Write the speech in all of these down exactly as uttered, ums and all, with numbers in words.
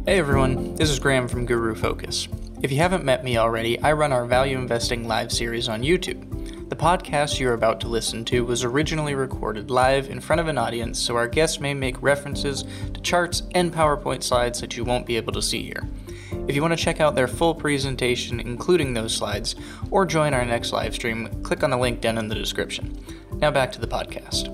Hey everyone, this is Graham from Guru Focus. If you haven't met me already, I run our Value Investing Live series on YouTube. The podcast you're about to listen to was originally recorded live in front of an audience, so our guests may make references to charts and PowerPoint slides that you won't be able to see here. If you want to check out their full presentation, including those slides, or join our next live stream, click on the link down in the description. Now back to the podcast.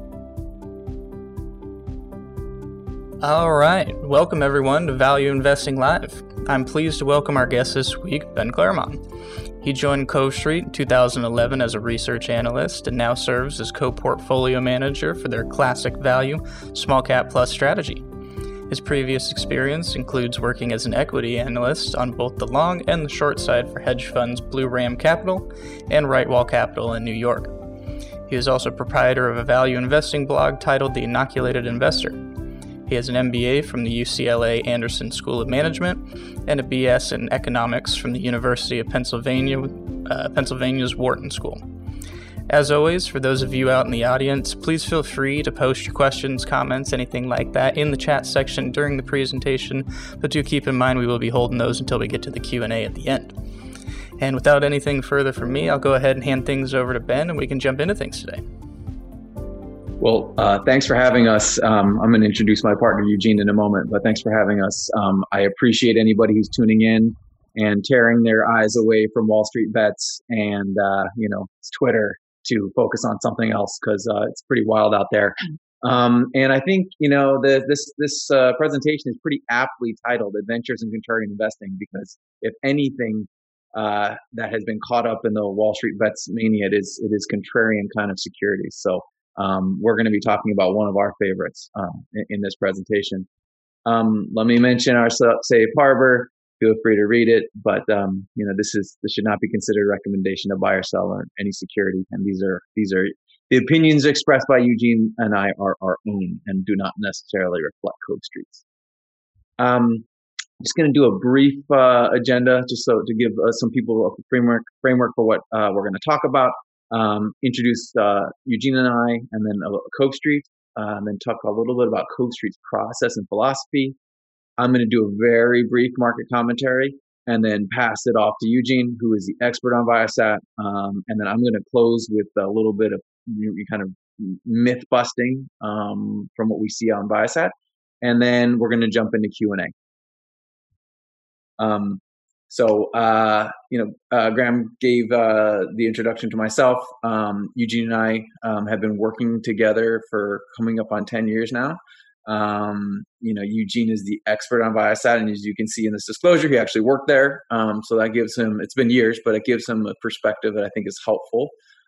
All right, welcome everyone to Value Investing Live. I'm pleased to welcome our guest this week, Ben Claremont. He joined Cove Street in two thousand eleven as a research analyst and now serves as co-portfolio manager for their classic value small cap plus strategy. His previous experience includes working as an equity analyst on both the long and the short side for hedge funds Blue Ram Capital and Right Wall Capital in New York. He is also proprietor of a value investing blog titled The Inoculated Investor. He has an M B A from the U C L A Anderson School of Management and a B S in economics from the University of Pennsylvania, uh, Pennsylvania's Wharton School. As always, for those of you out in the audience, please feel free to post your questions, comments, anything like that in the chat section during the presentation, but do keep in mind we will be holding those until we get to the Q and A at the end. And without anything further from me, I'll go ahead and hand things over to Ben and we can jump into things today. Well, uh, thanks for having us. Um, I'm going to introduce my partner, Eugene, in a moment, but thanks for having us. Um, I appreciate anybody who's tuning in and tearing their eyes away from Wall Street bets and, uh, you know, Twitter to focus on something else because uh, it's pretty wild out there. Um, and I think, you know, the, this this uh, presentation is pretty aptly titled Adventures in Contrarian Investing because if anything uh, that has been caught up in the Wall Street bets mania, it is, it is contrarian kind of securities. So Um, we're going to be talking about one of our favorites um, in, in this presentation. Um, let me mention our safe harbor. Feel free to read it, but um, you know this is this should not be considered a recommendation to buy or sell on any security. And these are these are the opinions expressed by Eugene and I are our own and do not necessarily reflect Cove Street's. Um, I'm just going to do a brief uh, agenda, just so to give uh, some people a framework framework for what uh, we're going to talk about. Um, introduce uh, Eugene and I, and then uh, Cove Street, uh, and then talk a little bit about Cove Street's process and philosophy. I'm going to do a very brief market commentary, and then pass it off to Eugene, who is the expert on Viasat, um, and then I'm going to close with a little bit of you know, kind of myth busting um, from what we see on Viasat, and then we're going to jump into Q and A. Um, So, uh, you know, uh, Graham gave uh, the introduction to myself. Um, Eugene and I um, have been working together for coming up on ten years now. Um, you know, Eugene is the expert on Viasat, and as you can see in this disclosure, he actually worked there. Um, so that gives him, it's been years, but it gives him a perspective that I think is helpful.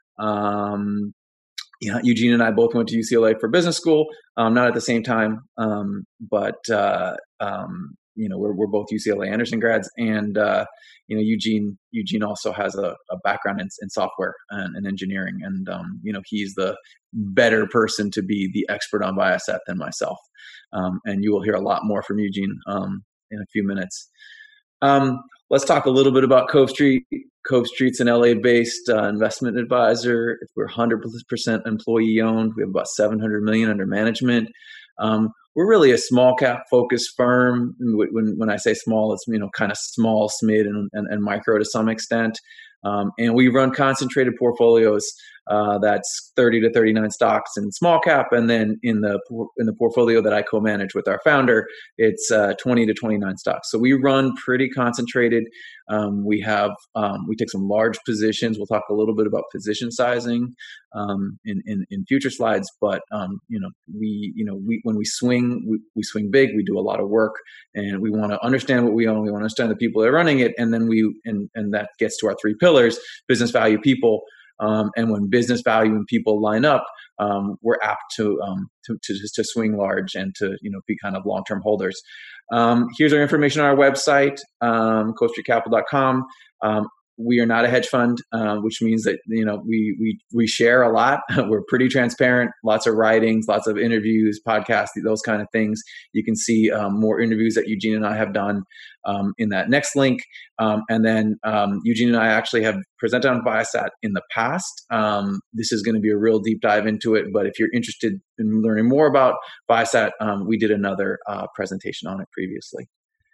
Um, you know, Eugene and I both went to U C L A for business school, um, not at the same time, um, but uh, um, you know, we're we're both U C L A Anderson grads, and uh, you know, Eugene Eugene also has a, a background in, in software and, and engineering, and um, you know, he's the better person to be the expert on Viasat than myself. Um, and you will hear a lot more from Eugene um, in a few minutes. Um, let's talk a little bit about Cove Street. Cove Street's an L A-based uh, investment advisor. We're one hundred percent employee-owned. We have about seven hundred million dollars under management. Um, we're really a small cap focused firm. When when I say small, it's you know kind of small, smid, and, and, and micro to some extent. Um, and we run concentrated portfolios. Uh, that's thirty to thirty-nine stocks in small cap, and then in the in the portfolio that I co-manage with our founder, it's uh, twenty to twenty-nine stocks. So we run pretty concentrated. Um, we have um, we take some large positions. We'll talk a little bit about position sizing um, in, in in future slides. But um, you know we you know we when we swing we, we swing big. We do a lot of work, and we want to understand what we own. We want to understand the people that are running it, and then we and and that gets to our three pillars: business value, people. Um, and when business value and people line up, um, we're apt to, um, to to to swing large and to you know be kind of long-term holders. Um, here's our information on our website, um, cove street capital dot com. Um, we are not a hedge fund, uh, which means that you know we we we share a lot. We're pretty transparent. Lots of writings, lots of interviews, podcasts, those kind of things. You can see um, more interviews that Eugene and I have done um, in that next link. Um, and then um, Eugene and I actually have presented on Viasat in the past. Um, this is going to be a real deep dive into it. But if you're interested in learning more about Viasat, um, we did another uh, presentation on it previously.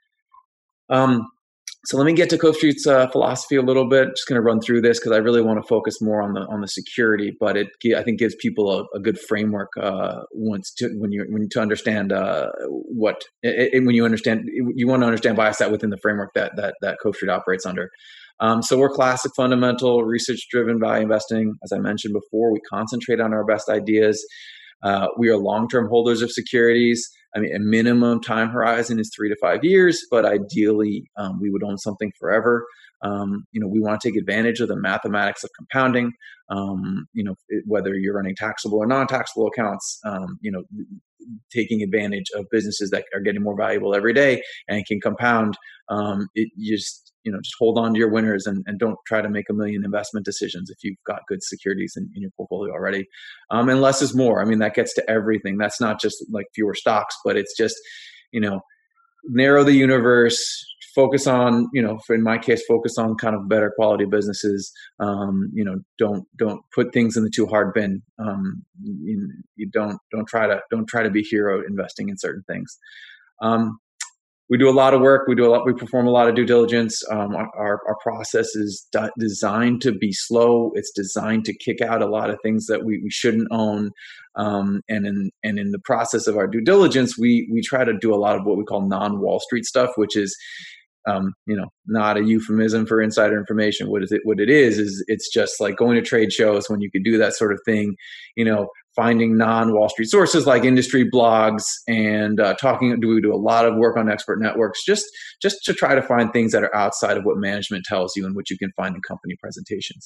Um, so let me get to Cove Street's uh, philosophy a little bit. Just going to run through this because I really want to focus more on the on the security, but it I think gives people a, a good framework uh, once to when you when to understand uh, what it, it, when you understand you want to understand Viasat within the framework that that that Cove Street operates under. Um, so we're classic, fundamental, research-driven value investing. As I mentioned before, we concentrate on our best ideas. Uh, we are long-term holders of securities. I mean, a minimum time horizon is three to five years, but ideally um, we would own something forever. Um, you know, we want to take advantage of the mathematics of compounding. Um, you know, it, whether you're running taxable or non-taxable accounts, um, you know, taking advantage of businesses that are getting more valuable every day and can compound. Um, it, you just you know, just hold on to your winners and, and don't try to make a million investment decisions if you've got good securities in, in your portfolio already. Um, and less is more. I mean, that gets to everything. That's not just like fewer stocks, but it's just, you know, narrow the universe, focus on, you know, for in my case, focus on kind of better quality businesses. Um, you know, don't, don't put things in the too hard bin. Um, you, you don't, don't try to, don't try to be hero investing in certain things. Um, We do a lot of work. We do a lot. We perform a lot of due diligence. Um, our, our process is d- designed to be slow. It's designed to kick out a lot of things that we, we shouldn't own. Um, and in and in the process of our due diligence, we we try to do a lot of what we call non-Wall Street stuff, which is, um, you know, not a euphemism for insider information. What is it? What it is is it's just like going to trade shows when you could do that sort of thing. You know, finding non-Wall Street sources like industry blogs and uh, talking. Do we do a lot of work on expert networks just just to try to find things that are outside of what management tells you and what you can find in company presentations.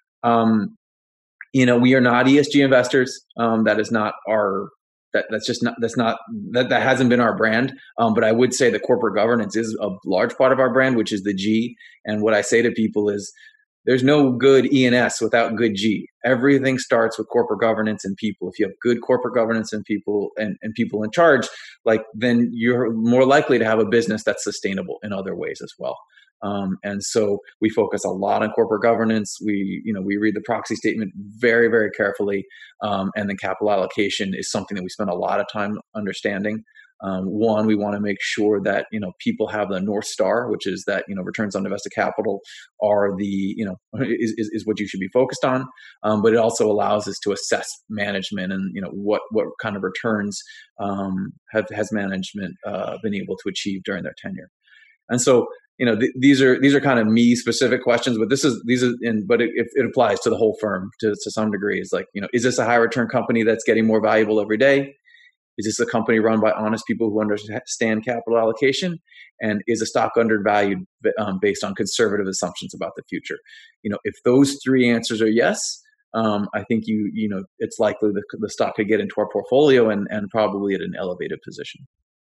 Um, you know, we are not E S G investors. Um, that is not our. That, that's just not, that's not, that, that hasn't been our brand. Um, but I would say that corporate governance is a large part of our brand, which is the G. And what I say to people is there's no good E and S without good G. Everything starts with corporate governance and people. If you have good corporate governance and people and, and people in charge, like then you're more likely to have a business that's sustainable in other ways as well. Um, and so we focus a lot on corporate governance. We, you know, we read the proxy statement very, very carefully. Um, and then capital allocation is something that we spend a lot of time understanding. Um, one, we want to make sure that, you know, people have the North Star, which is that, you know, returns on invested capital are the, you know, is, is, is what you should be focused on. Um, but it also allows us to assess management and, you know, what, what kind of returns um, have, has management uh, been able to achieve during their tenure. And so, you know, th- these are these are kind of me specific questions, but this is these are in, but it, it applies to the whole firm to, to some degree. It's like, you know, is this a high return company that's getting more valuable every day? Is this a company run by honest people who understand capital allocation? And is a stock undervalued um, based on conservative assumptions about the future? You know, if those three answers are yes, um, I think you you know it's likely the, the stock could get into our portfolio and and probably at an elevated position.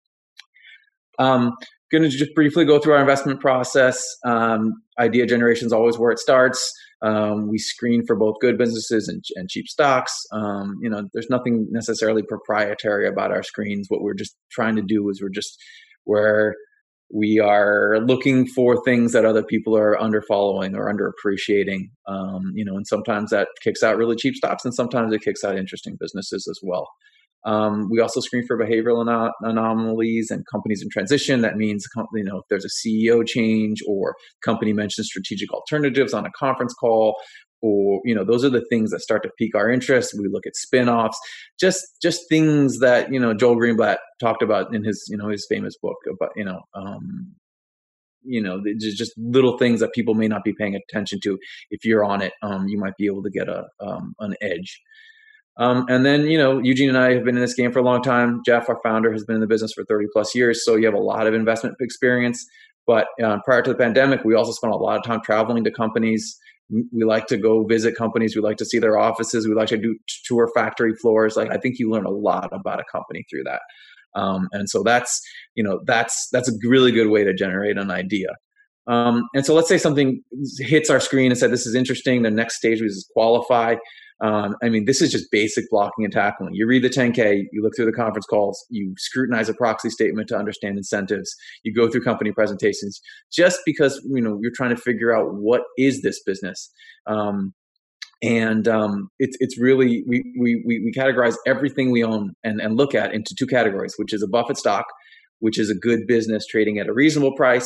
Um, going to just briefly go through our investment process. Um, idea generation is always where it starts. Um, we screen for both good businesses and, and cheap stocks. Um, you know, there's nothing necessarily proprietary about our screens. What we're just trying to do is we're just where we are looking for things that other people are under following or under appreciating. Um, you know, and sometimes that kicks out really cheap stocks, and sometimes it kicks out interesting businesses as well. Um, we also screen for behavioral anom- anomalies and companies in transition. That means, you know, if there's a C E O change or company mentions strategic alternatives on a conference call, or, you know, those are the things that start to pique our interest. We look at spin-offs, just, just things that, you know, Joel Greenblatt talked about in his, you know, his famous book about, you know, um, you know, just, just little things that people may not be paying attention to. If you're on it, um, you might be able to get a, um, an edge. Um, and then, you know, Eugene and I have been in this game for a long time. Jeff, our founder, has been in the business for thirty plus years. So you have a lot of investment experience. But uh, prior to the pandemic, we also spent a lot of time traveling to companies. We like to go visit companies. We like to see their offices. We like to do tour factory floors. Like, I think you learn a lot about a company through that. Um, and so that's, you know, that's, that's a really good way to generate an idea. Um, and so let's say something hits our screen and said, this is interesting. The next stage is qualify. Um, I mean, this is just basic blocking and tackling. You read the ten K, you look through the conference calls, you scrutinize a proxy statement to understand incentives, you go through company presentations, just because, you know, you're trying to figure out what is this business. Um, and um, it's it's really, we, we, we categorize everything we own and, and look at into two categories, which is a Buffett stock, which is a good business trading at a reasonable price,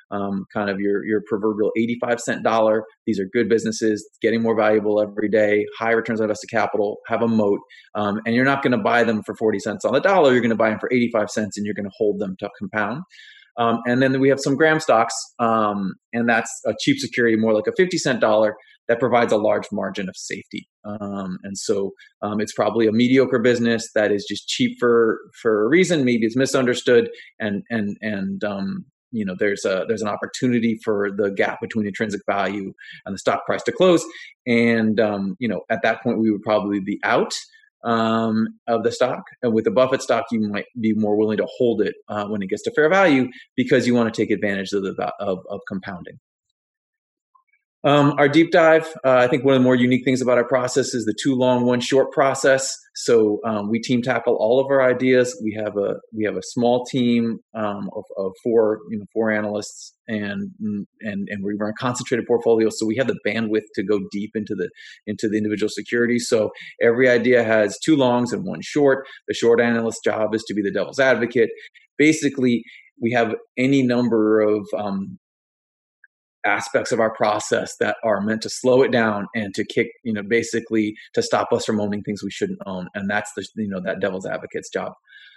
um, kind of your your proverbial eighty-five cent dollar. These are good businesses, getting more valuable every day, high returns on invested capital, have a moat, um, and you're not going to buy them for forty cents on the dollar. You're going to buy them for eighty-five cents, and you're going to hold them to compound. Um, and then we have some Graham stocks, um, and that's a cheap security, more like a fifty cent dollar that provides a large margin of safety. Um, and so um, it's probably a mediocre business that is just cheap for for a reason. Maybe it's misunderstood, and and and um, you know there's a there's an opportunity for the gap between intrinsic value and the stock price to close. And um, you know at that point we would probably be out um, of the stock. And with the Buffett stock, you might be more willing to hold it uh, when it gets to fair value because you want to take advantage of the of, of compounding. Um, our deep dive, uh, I think one of the more unique things about our process is the two long, one short process. So um, we team tackle all of our ideas. We have a we have a small team um, of, of four you know four analysts, and and and we run concentrated portfolios. So we have the bandwidth to go deep into the into the individual securities. So every idea has two longs and one short. The short analyst's job is to be the devil's advocate. Basically, we have any number of um, aspects of our process that are meant to slow it down and to kick, you know, basically to stop us from owning things we shouldn't own. And that's the, you know, that devil's advocate's job.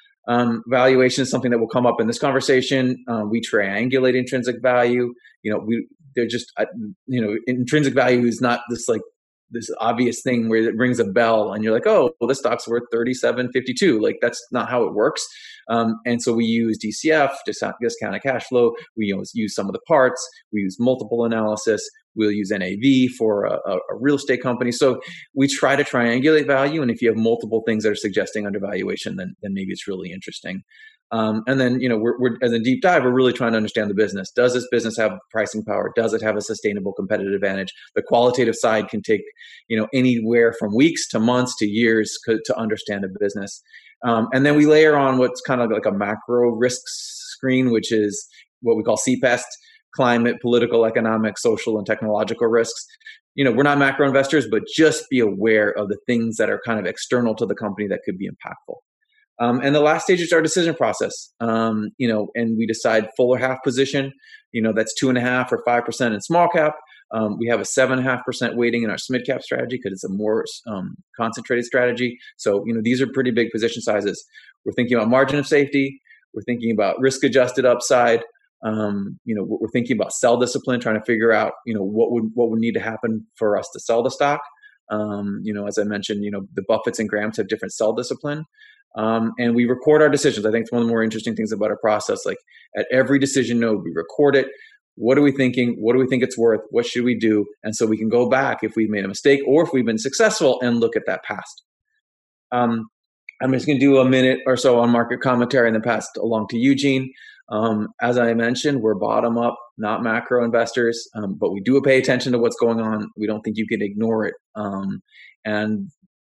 Um, valuation is something that will come up in this conversation. Uh, we triangulate intrinsic value. You know, we, they're just, uh, you know, intrinsic value is not this like this obvious thing where it rings a bell and you're like, oh, well, this stock's worth thirty-seven fifty-two. Like that's not how it works. Um, and so we use D C F, discounted cash flow. We use, use some of the parts. We use multiple analysis. We'll use N A V for a, a, a real estate company. So we try to triangulate value. And if you have multiple things that are suggesting undervaluation, then, then maybe it's really interesting. Um, and then, you know, we're, we're as a deep dive, we're really trying to understand the business. Does this business have pricing power? Does it have a sustainable competitive advantage? The qualitative side can take, you know, anywhere from weeks to months to years to understand a business. Um, and then we layer on what's kind of like a macro risk screen, which is what we call C PEST: climate, political, economic, social, and technological risks. You know, we're not macro investors, but just be aware of the things that are kind of external to the company that could be impactful. Um, and the last stage is our decision process. Um, you know, and we decide full or half position. You know, that's two and a half or five percent in small cap. Um, we have a seven and a half percent weighting in our S M I D cap strategy because it's a more um, concentrated strategy. So, you know, these are pretty big position sizes. We're thinking about margin of safety. We're thinking about risk adjusted upside. Um, you know, we're thinking about sell discipline, trying to figure out, you know, what would what would need to happen for us to sell the stock. Um, you know, as I mentioned, you know, the Buffetts and Grahams have different sell discipline. Um, and we record our decisions. I think it's one of the more interesting things about our process. Like at every decision node, we record it. What are we thinking? What do we think it's worth? What should we do? And so we can go back if we've made a mistake or if we've been successful and look at that past. Um, I'm just going to do a minute or so on market commentary and then pass it along to Eugene. Um, as I mentioned, we're bottom up, not macro investors, um, but we do pay attention to what's going on. We don't think you can ignore it. Um, and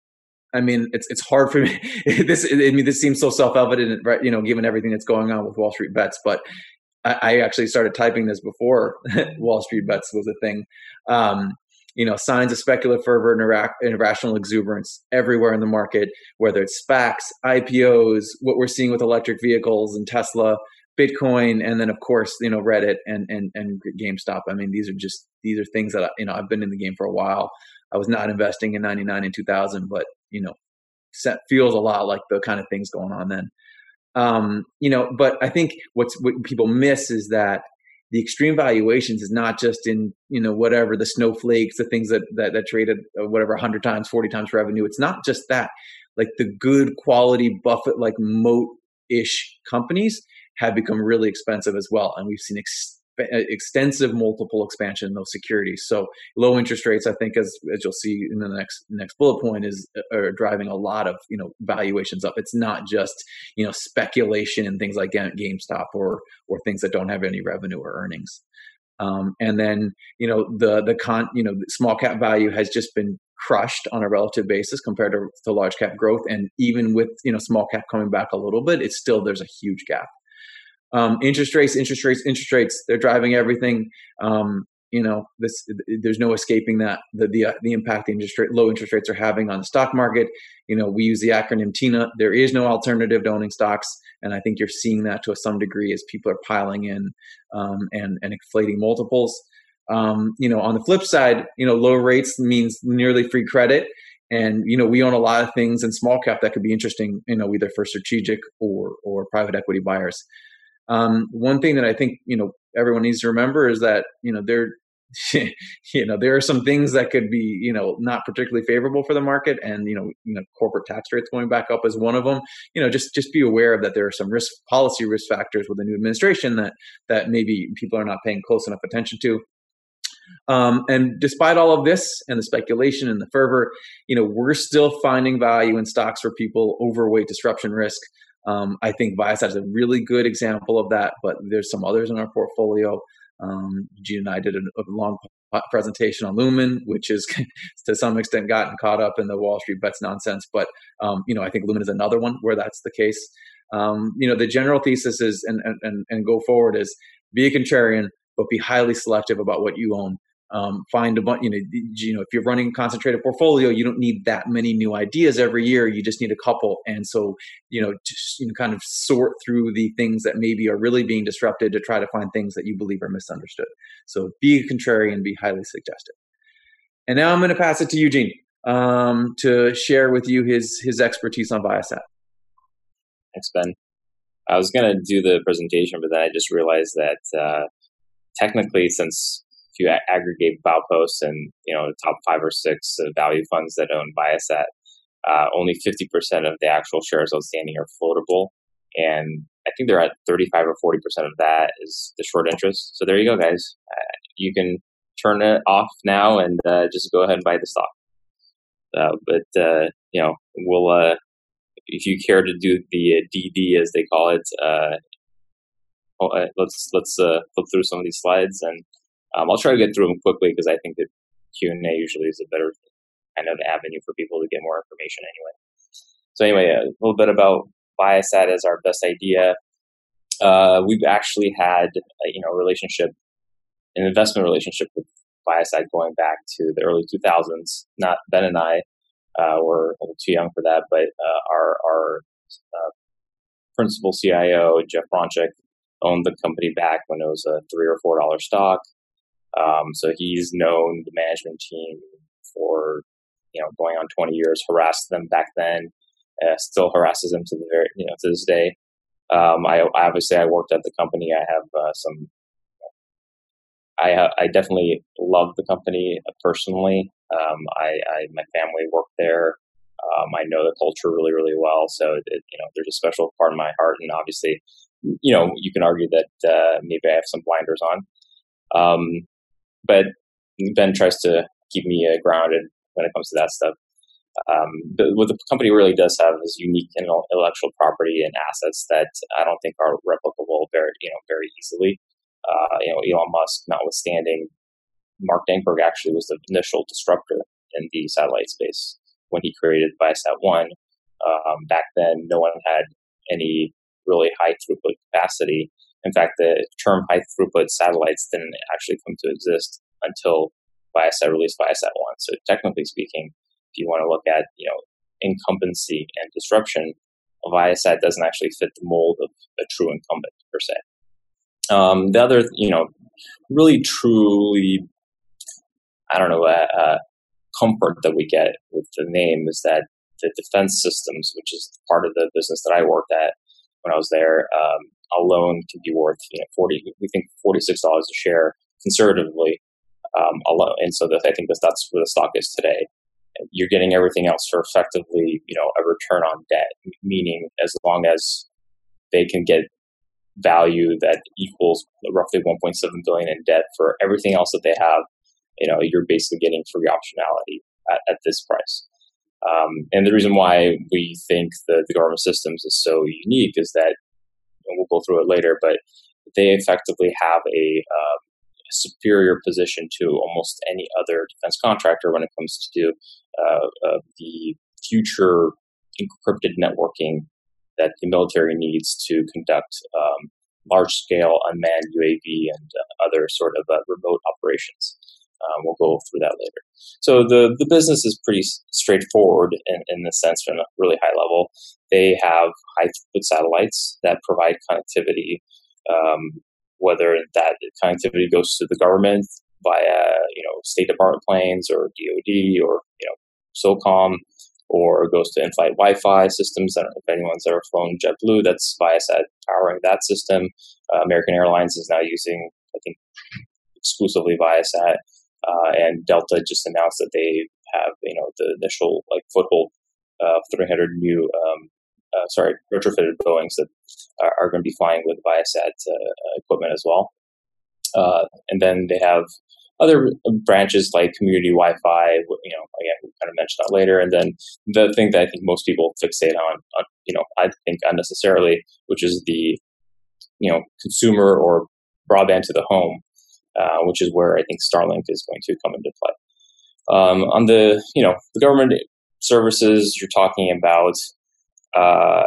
I mean, it's it's hard for me. this I mean, this seems so self-evident, right? You know, given everything that's going on with Wall Street Bets. But I, I actually started typing this before Wall Street Bets was a thing. Um, you know, signs of speculative fervor and irra- irrational exuberance everywhere in the market, whether it's SPACs, I P Os, what we're seeing with electric vehicles and Tesla, Bitcoin, and then of course, you know, Reddit and and and GameStop. I mean, these are just these are things that, you know, I've been in the game for a while. I was not investing in ninety-nine and two thousand, but, you know, feels a lot like the kind of things going on then. Um, you know, but I think what's what people miss is that the extreme valuations is not just in, you know, whatever the snowflakes, the things that that, that traded whatever one hundred times, forty times revenue. It's not just that. Like the good quality Buffett like moat-ish companies have become really expensive as well, and we've seen ex- extensive multiple expansion in those securities. So low interest rates, I think, as as you'll see in the next next bullet point, is are driving a lot of, you know, valuations up. It's not just, you know, speculation and things like GameStop or or things that don't have any revenue or earnings. Um, and then, you know, the the con you know the small cap value has just been crushed on a relative basis compared to, to large cap growth. And even with, you know, small cap coming back a little bit, it's still there's a huge gap. Um, interest rates, interest rates, interest rates, they're driving everything. Um, you know, this, there's no escaping that, the, the, uh, the impact the interest rate, low interest rates are having on the stock market. You know, we use the acronym TINA. There is no alternative to owning stocks. And I think you're seeing that to some degree as people are piling in um, and, and inflating multiples. Um, you know, on the flip side, you know, low rates means nearly free credit. And, you know, we own a lot of things in small cap that could be interesting, you know, either for strategic or, or private equity buyers. Um, one thing that I think, you know, everyone needs to remember is that, you know, there, you know, there are some things that could be, you know, not particularly favorable for the market, and you know, you know, corporate tax rates going back up is one of them. You know, just just be aware of that. There are some risk policy risk factors with the new administration that that maybe people are not paying close enough attention to. Um, and despite all of this and the speculation and the fervor, you know, we're still finding value in stocks for people overweight disruption risk. Um, I think Viasat is a really good example of that, but there's some others in our portfolio. Um, Gene and I did a, a long presentation on Lumen, which is to some extent gotten caught up in the Wall Street bets nonsense. But, um, you know, I think Lumen is another one where that's the case. Um, you know, the general thesis is, and, and, and go forward is be a contrarian, but be highly selective about what you own. Um, find a bunch, you know, you know, if you're running a concentrated portfolio, you don't need that many new ideas every year. You just need a couple. And so, you know, just, you know, kind of sort through the things that maybe are really being disrupted to try to find things that you believe are misunderstood. So be a contrarian, be highly suggestive. And now I'm going to pass it to Eugene um, to share with you his, his expertise on Viasat. Thanks, Ben. I was going to do the presentation, but then I just realized that uh, technically, since if you aggregate Baupost and, you know, the top five or six uh, value funds that own Viasat, uh, only fifty percent of the actual shares outstanding are floatable. And I think they're at thirty-five or forty percent of that is the short interest. So there you go, guys. Uh, you can turn it off now and uh, just go ahead and buy the stock. Uh, but, uh, you know, we'll, uh, if you care to do the uh, D D, as they call it, uh, uh, let's, let's uh, flip through some of these slides, and Um, I'll try to get through them quickly because I think that Q and A usually is a better kind of avenue for people to get more information anyway. So anyway, a little bit about Viasat as our best idea. Uh, we've actually had a, you know, relationship, an investment relationship with Viasat going back to the early two thousands. Not Ben and I uh, were a little too young for that, but uh, our, our uh, principal C I O, Jeff Bronchick, owned the company back when it was a three or four dollar stock. Um, so he's known the management team for, you know, going on twenty years, harassed them back then, uh, still harasses them to the very, you know, to this day. Um, I obviously I worked at the company. I have uh, some, I, I definitely love the company personally. Um, I, I, my family worked there. Um, I know the culture really, really well. So, it, you know, there's a special part of my heart. And obviously, you know, you can argue that uh, maybe I have some blinders on. Um, But Ben tries to keep me uh, grounded when it comes to that stuff. Um, but what the company really does have is unique intellectual property and assets that I don't think are replicable very, you know, very easily. Uh, you know, Elon Musk, notwithstanding, Mark Dankberg actually was the initial disruptor in the satellite space when he created Viasat One. Um, back then, no one had any really high throughput capacity. In fact, the term high throughput satellites didn't actually come to exist until Viasat released Viasat One. So technically speaking, if you want to look at, you know, incumbency and disruption, Viasat doesn't actually fit the mold of a true incumbent per se. Um, the other, you know, really truly, I don't know, uh, uh, comfort that we get with the name is that the defense systems, which is part of the business that I worked at when I was there, um, alone can be worth, you know, forty. We think forty-six dollars a share conservatively um, alone, and so that I think that that's where the stock is today. You're getting everything else for effectively, you know, a return on debt, meaning as long as they can get value that equals roughly one point seven billion in debt for everything else that they have, you know, you're basically getting free optionality at, at this price. Um, and the reason why we think the, the government systems is so unique is that, and we'll go through it later, but they effectively have a, uh, a superior position to almost any other defense contractor when it comes to uh, uh, the future encrypted networking that the military needs to conduct um, large-scale unmanned U A V and uh, other sort of uh, remote operations. Um, we'll go through that later. So the, the business is pretty straightforward in, in the sense from a really high level. They have high throughput satellites that provide connectivity, um, whether that connectivity goes to the government via, you know, State Department planes or D O D or, you know, SOCOM, or goes to in-flight Wi-Fi systems. I don't know if anyone's ever flown JetBlue, that's Viasat powering that system. Uh, American Airlines is now using, I think, exclusively Viasat. Uh, and Delta just announced that they have, you know, the initial like foothold of three hundred new, um, uh, sorry, retrofitted Boeings that are, are going to be flying with Viasat uh, equipment as well. Uh, and then they have other branches like community Wi-Fi. You know, again, we kind of mentioned that later. And then the thing that I think most people fixate on, on you know, I think unnecessarily, which is the, you know, consumer or broadband to the home. Uh, which is where I think Starlink is going to come into play. Um, on the, you know, the government services, you're talking about uh,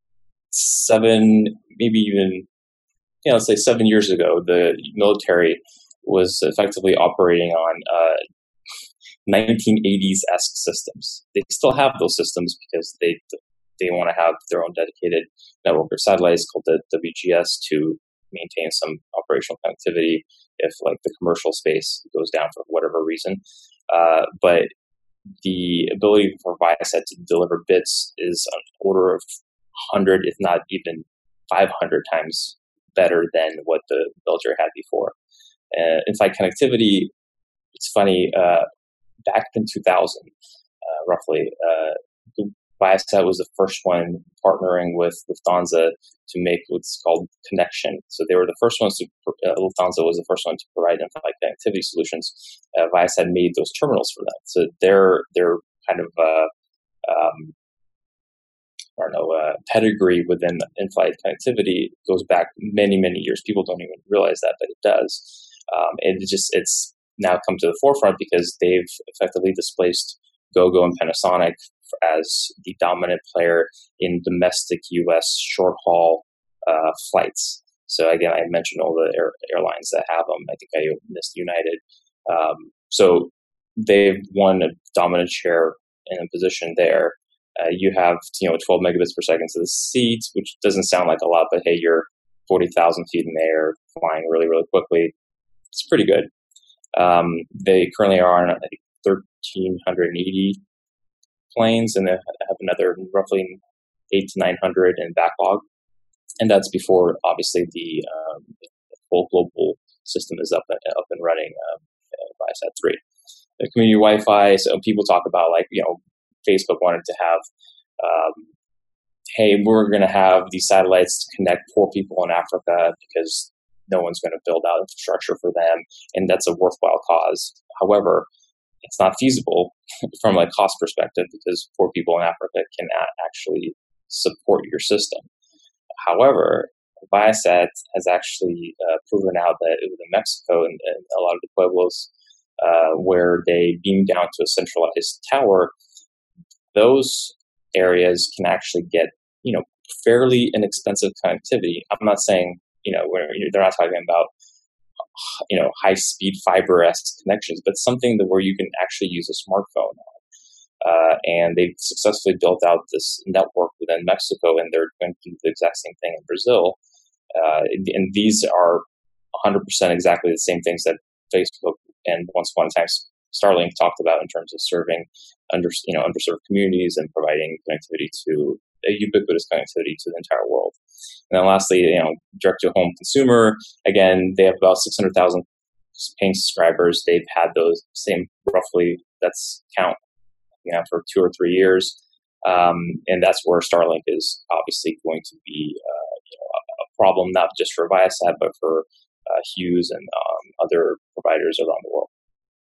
seven, maybe even, you know, let's say seven years ago, the military was effectively operating on uh, nineteen eighties-esque systems. They still have those systems because they they want to have their own dedicated network of satellites called the W G S to maintain some operational connectivity if like the commercial space goes down for whatever reason. Uh, but the ability for Viasat to deliver bits is an order of one hundred, if not even five hundred times better than what the military had before. Uh, in-flight connectivity, it's funny, uh, back in two thousand, uh, roughly, uh, Viasat was the first one partnering with Lufthansa to make what's called connection. So they were the first ones to, uh, Lufthansa was the first one to provide in-flight connectivity solutions. Uh, Viasat made those terminals for that. So their, their kind of, uh, um, I don't know, uh, pedigree within in-flight connectivity goes back many, many years. People don't even realize that, but it does. Um, and it just, it's now come to the forefront because they've effectively displaced Gogo and Panasonic as the dominant player in domestic U S short-haul uh, flights. So again, I mentioned all the air, airlines that have them. I think I missed United. Um, so they've won a dominant share in a position there. Uh, you have, you know, twelve megabits per second to the seat, which doesn't sound like a lot, but hey, you're forty thousand feet in the air, flying really, really quickly. It's pretty good. Um, they currently are on, I think, one thousand three hundred eighty planes, and they have another roughly eight to nine hundred in backlog. And that's before, obviously, the um, whole global system is up and, up and running, um, Viasat three. The community Wi-Fi, so people talk about, like, you know, Facebook wanted to have, um, hey, we're going to have these satellites to connect poor people in Africa because no one's going to build out infrastructure for them, and that's a worthwhile cause. However, it's not feasible from a cost perspective because poor people in Africa can actually support your system. However, Viasat has actually uh, proven out that within Mexico and, and a lot of the pueblos uh, where they beam down to a centralized tower, those areas can actually get, you know, fairly inexpensive connectivity. I'm not saying, you know, where they're not talking about, you know, high-speed fiber-esque connections, but something that where you can actually use a smartphone on. Uh, and they've successfully built out this network within Mexico, and they're going to do the exact same thing in Brazil. Uh, and these are one hundred percent exactly the same things that Facebook and once upon a time Starlink talked about in terms of serving under, you know, underserved communities and providing connectivity to a ubiquitous connectivity to the entire world. And then lastly, you know, direct to home consumer, again, they have about six hundred thousand paying subscribers. They've had those same roughly, that's count, you know, for two or three years. Um, and that's where Starlink is obviously going to be, uh, you know, a, a problem, not just for Viasat, but for uh, Hughes and um, other providers around the world.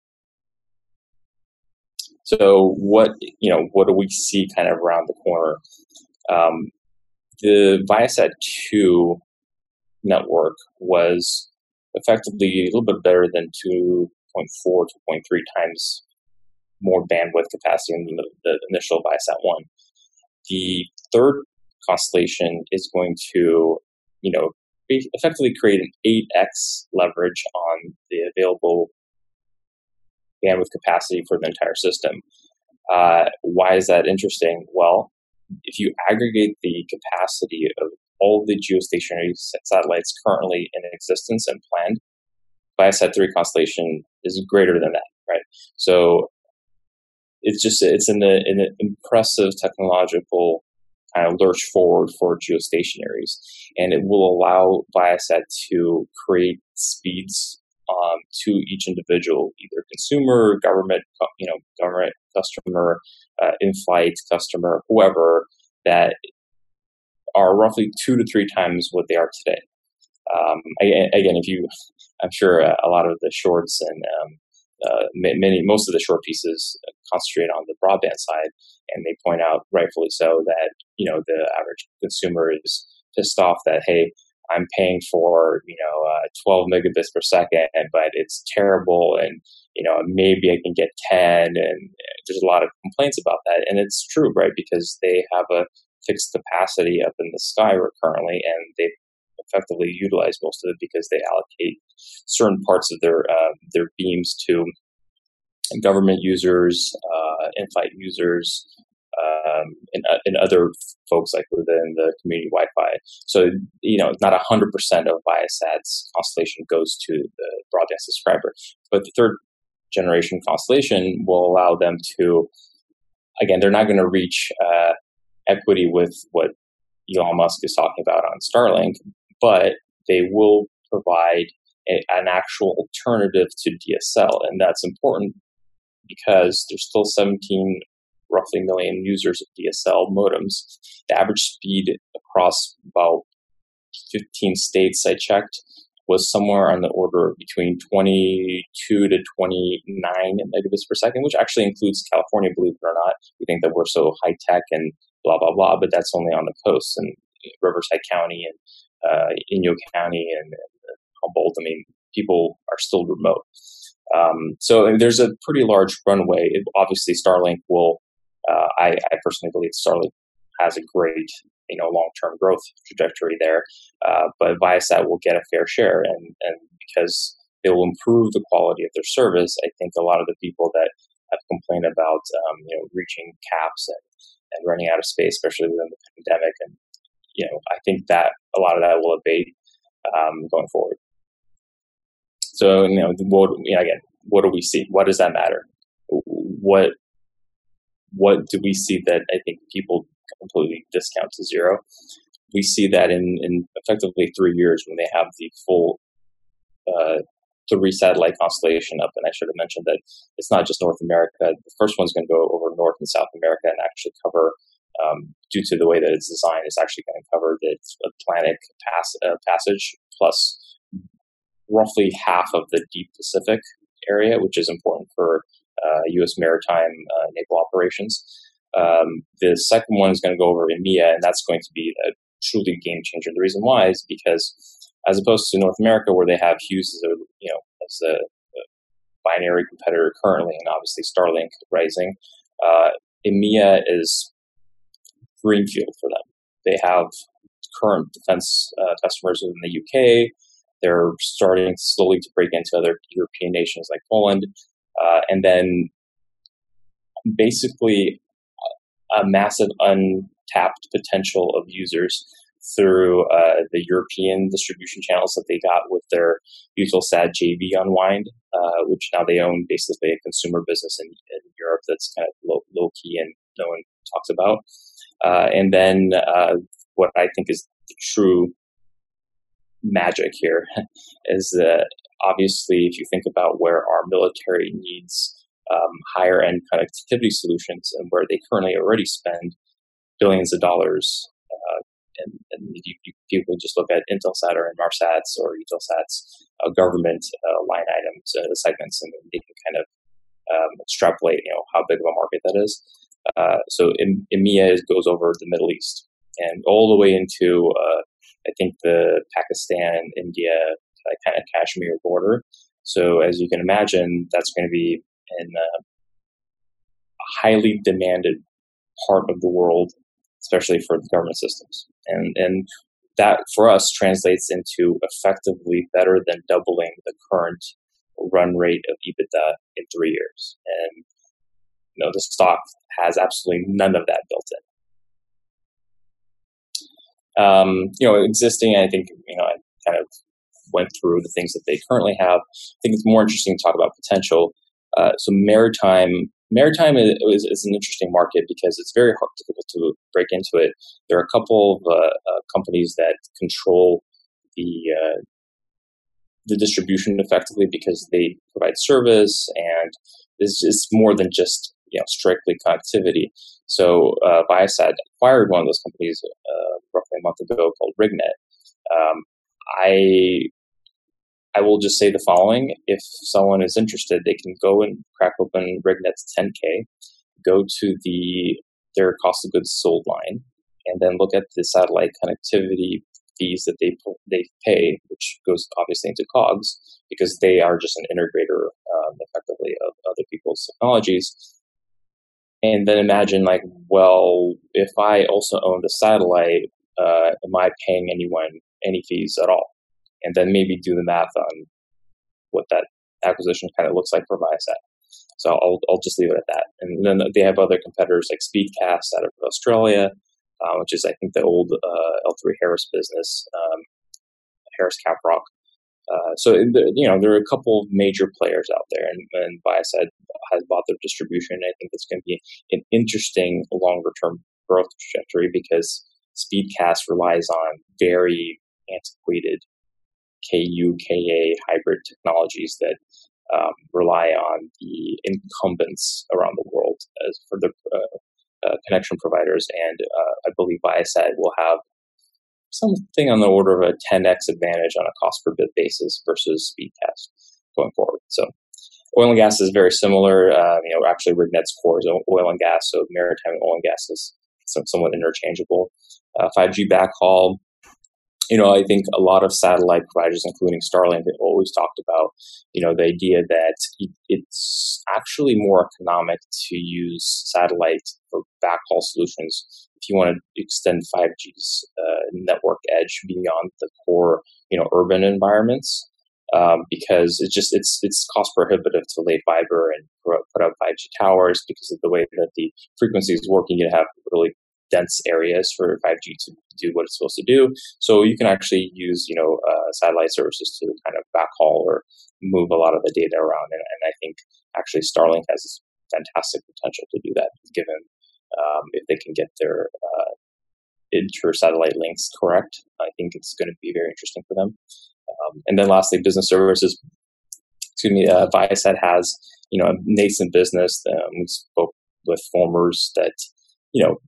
So what, you know, what do we see kind of around the corner? Um, the Viasat two network was effectively a little bit better than two point four, two point three times more bandwidth capacity than the, the initial Viasat one. The third constellation is going to, you know, effectively create an eight x leverage on the available bandwidth capacity for the entire system. Uh, why is that interesting? Well, if you aggregate the capacity of all the geostationary satellites currently in existence and planned, Viasat three constellation is greater than that, right? So it's just, it's an, an impressive technological kind of lurch forward for geostationaries, and it will allow Viasat to create speeds um, to each individual, either consumer, government, you know, government customer, uh, in-flight customer, whoever, that are roughly two to three times what they are today. Um, again, if you, I'm sure uh, a lot of the shorts and um, uh, many, most of the short pieces concentrate on the broadband side, and they point out, rightfully so, that, you know, the average consumer is pissed off that, hey, I'm paying for, you know, uh, twelve megabits per second, but it's terrible, and, you know, maybe I can get ten, and there's a lot of complaints about that, and it's true, right? Because they have a fixed capacity up in the sky currently, and they effectively utilize most of it because they allocate certain parts of their uh, their beams to government users, uh, in-flight users, um, and, uh, and other folks like within the community Wi-Fi. So, you know, not one hundred percent of Viasat's constellation goes to the broadband subscriber. But the third generation constellation will allow them to, again, they're not going to reach uh, equity with what Elon Musk is talking about on Starlink, but they will provide a, an actual alternative to D S L. And that's important because there's still seventeen roughly million users of D S L modems. The average speed across about fifteen states I checked was somewhere on the order of between twenty-two to twenty-nine megabits per second, which actually includes California, believe it or not. We think that we're so high tech and blah, blah, blah, but that's only on the coast, and Riverside County and uh, Inyo County and, and Humboldt. I mean, people are still remote. Um, so I mean, there's a pretty large runway. It, obviously, Starlink will, uh, I, I personally believe Starlink has a great, you know, long-term growth trajectory there. Uh, but Viasat will get a fair share, and, and because they will improve the quality of their service, I think a lot of the people that have complained about, um, you know, reaching caps and, and running out of space, especially within the pandemic, and, you know, I think that a lot of that will abate um, going forward. So, you know, what, you know, again, what do we see? What does that matter? What what do we see that I think people completely discount to zero? We see that in, in effectively three years when they have the full uh, three satellite constellation up. And I should have mentioned that it's not just North America. The first one's going to go over North and South America and actually cover, um, due to the way that it's designed, it's actually going to cover the Atlantic pass, uh, passage plus roughly half of the deep Pacific area, which is important for uh, U S maritime uh, naval operations. Um, the second one is going to go over EMEA, and that's going to be a truly game changer. The reason why is because, as opposed to North America, where they have Hughes as a, you know, as a, a binary competitor currently, and obviously Starlink rising, uh, EMEA is greenfield for them. They have current defense uh, customers within the U K. They're starting slowly to break into other European nations like Poland, uh, and then basically a massive untapped potential of users through uh, the European distribution channels that they got with their Eutelsat J V unwind, uh, which now they own basically a consumer business in, in Europe that's kind of low, low key and no one talks about. Uh, and then uh, what I think is the true magic here is that obviously if you think about where our military needs um, higher end connectivity solutions and where they currently already spend billions of dollars, uh, and, and you, you, people just look at Intelsat or Inmarsat's or Eutelsat's uh, government uh, line items uh, segments, and they can kind of um, extrapolate, you know, how big of a market that is. Uh, so in, EMEA goes over the Middle East and all the way into uh, I think the Pakistan, India, uh, kind of Kashmir border. So as you can imagine, that's going to be in a highly demanded part of the world, especially for the government systems. And and that for us translates into effectively better than doubling the current run rate of EBITDA in three years. And, you know, the stock has absolutely none of that built in. Um, you know, existing, I think, you know, I kind of went through the things that they currently have. I think it's more interesting to talk about potential. Uh, so maritime, maritime is, is, is an interesting market because it's very hard, difficult to break into it. There are a couple of uh, uh, companies that control the uh, the distribution effectively because they provide service, and it's just more than just, you know, strictly connectivity. So uh, Viasat acquired one of those companies uh, roughly a month ago called RigNet. Um, I I will just say the following: if someone is interested, they can go and crack open RigNet's ten K, go to the their cost of goods sold line, and then look at the satellite connectivity fees that they they pay, which goes obviously into COGS because they are just an integrator, um, effectively, of other people's technologies. And then imagine, like, well, if I also own the satellite, uh, am I paying anyone any fees at all? And then maybe do the math on what that acquisition kind of looks like for Viasat. So I'll I'll just leave it at that. And then they have other competitors like Speedcast out of Australia, uh, which is, I think, the old uh, L three Harris business, um, Harris Caprock. Uh, so, you know, there are a couple of major players out there, and, and Viasat has bought their distribution. I think it's going to be an interesting longer-term growth trajectory because Speedcast relies on very antiquated K U, K A hybrid technologies that um, rely on the incumbents around the world as for the uh, uh, connection providers. And uh, I believe Viasat will have something on the order of a ten x advantage on a cost per bit basis versus Speedcast going forward. So oil and gas is very similar. Uh, you know, actually RigNet's core is oil and gas, so maritime and oil and gas is somewhat interchangeable. Uh, five G backhaul. You know, I think a lot of satellite providers, including Starlink, have always talked about, you know, the idea that it's actually more economic to use satellite for backhaul solutions if you want to extend five G's uh, network edge beyond the core, you know, urban environments, um, because it's just it's it's cost prohibitive to lay fiber and put up five G towers because of the way that the frequencies work. You need to have really dense areas for five G to do what it's supposed to do. So you can actually use, you know, uh, satellite services to kind of backhaul or move a lot of the data around. And, and I think actually Starlink has fantastic potential to do that, given um, if they can get their uh, inter-satellite links correct. I think it's going to be very interesting for them. Um, and then lastly, business services. Excuse me, uh, Viasat has, you know, a nascent business. Um, we spoke with formers that, you know,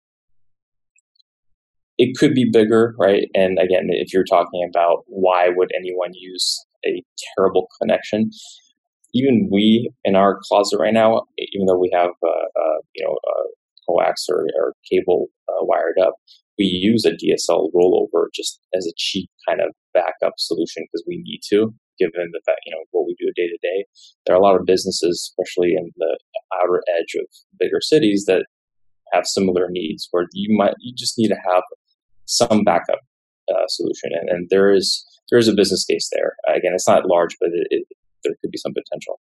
it could be bigger, right? And again, if you're talking about why would anyone use a terrible connection, even we in our closet right now, even though we have uh, uh, you know uh, coax or, or cable uh, wired up, we use a D S L rollover just as a cheap kind of backup solution because we need to, given the fact, you know, what we do day to day. There are a lot of businesses, especially in the outer edge of bigger cities, that have similar needs where you might you just need to have some backup uh, solution, and, and there is there is a business case there. Uh, again, it's not large, but it, it, there could be some potential.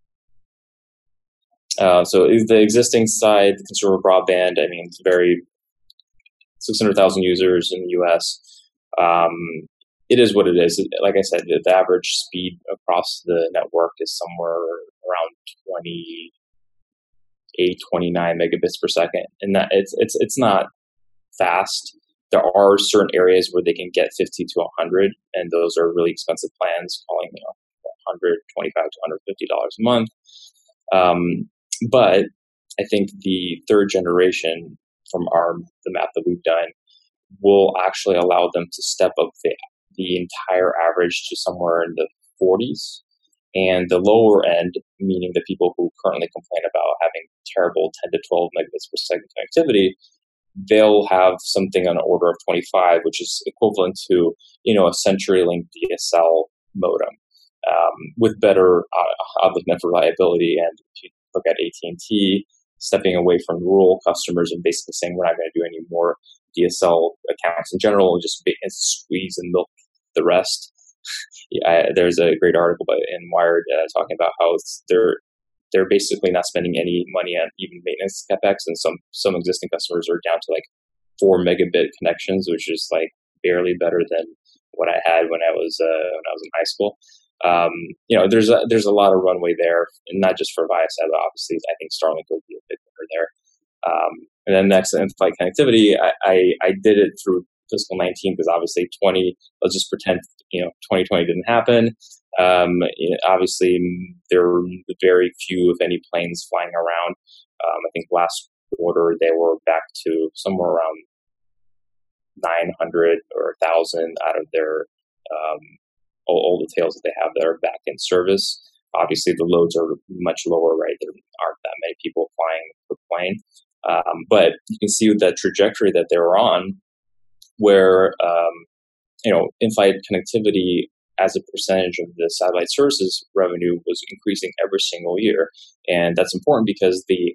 Uh, so the existing side, the consumer broadband, I mean, it's very six hundred thousand users in the U S. Um, it is what it is. Like I said, the, the average speed across the network is somewhere around twenty-eight, twenty-nine megabits per second, and that it's it's it's not fast. There are certain areas where they can get fifty to one hundred, and those are really expensive plans, calling, you know, one hundred twenty-five to one hundred fifty dollars a month. Um, but I think the third generation, from our the math that we've done, will actually allow them to step up the the entire average to somewhere in the forties, and the lower end, meaning the people who currently complain about having terrible ten to twelve megabits per second connectivity, they'll have something on the order of twenty-five, which is equivalent to, you know, a CenturyLink D S L modem um, with better uh, uplink reliability. And if you look at A T and T stepping away from rural customers and basically saying we're not going to do any more D S L accounts in general, and just squeeze and milk the rest, I, there's a great article by in Wired uh, talking about how they're they're basically not spending any money on even maintenance capex, and some some existing customers are down to like four megabit connections, which is like barely better than what I had when I was uh, when I was in high school. Um, you know, there's a, there's a lot of runway there, and not just for Viasat, but obviously I think Starlink will be a big winner there. Um, and then next, in-flight connectivity, I, I, I did it through fiscal nineteen because obviously twenty, let's just pretend, you know, twenty twenty didn't happen. Um, you know, obviously there were very few, if any, planes flying around. Um, I think last quarter they were back to somewhere around nine hundred or one thousand out of their um, all, all the tails that they have that are back in service. Obviously, the loads are much lower, right? There aren't that many people flying per plane. Um, but you can see the trajectory that they were on, where, um, you know, in-flight connectivity as a percentage of the satellite services revenue was increasing every single year. And that's important because the,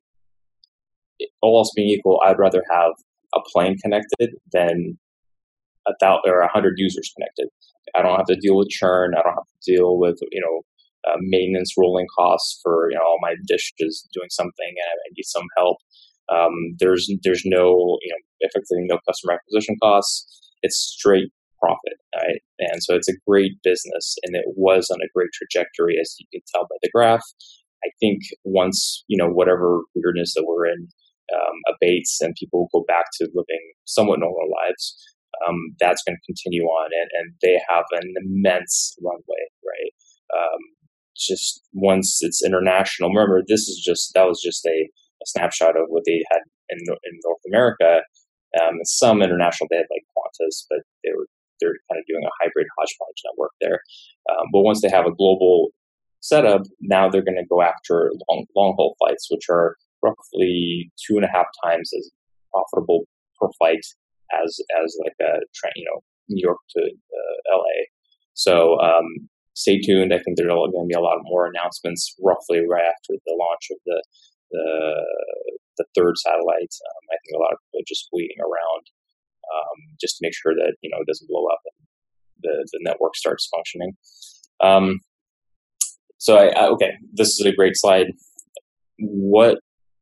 all else being equal, I'd rather have a plane connected than a thousand or a hundred users connected. I don't have to deal with churn. I don't have to deal with, you know, uh, maintenance rolling costs for, you know, all my dishes doing something and I need some help. Um, there's, there's no, you know, effectively no customer acquisition costs. It's straight profit, right? And so it's a great business, and it was on a great trajectory, as you can tell by the graph. I think once, you know, whatever weirdness that we're in um, abates and people go back to living somewhat normal lives, um, that's going to continue on, and, and they have an immense runway, right? Um, just once it's international, remember, this is just, that was just a, a snapshot of what they had in, in North America. Um, some international, they had like Qantas, but they were, they're kind of doing a hybrid hodgepodge network there. Um, but once they have a global setup, now they're going to go after long, long haul flights, which are roughly two and a half times as profitable per flight as, as like a train, you know, New York to uh, L A. So, um, stay tuned. I think there's going to be a lot more announcements roughly right after the launch of the, the, the third satellite. Um, I think a lot of people are just waiting around um, just to make sure that, you know, it doesn't blow up and the, the network starts functioning. Um, so I, I, okay, this is a great slide. What,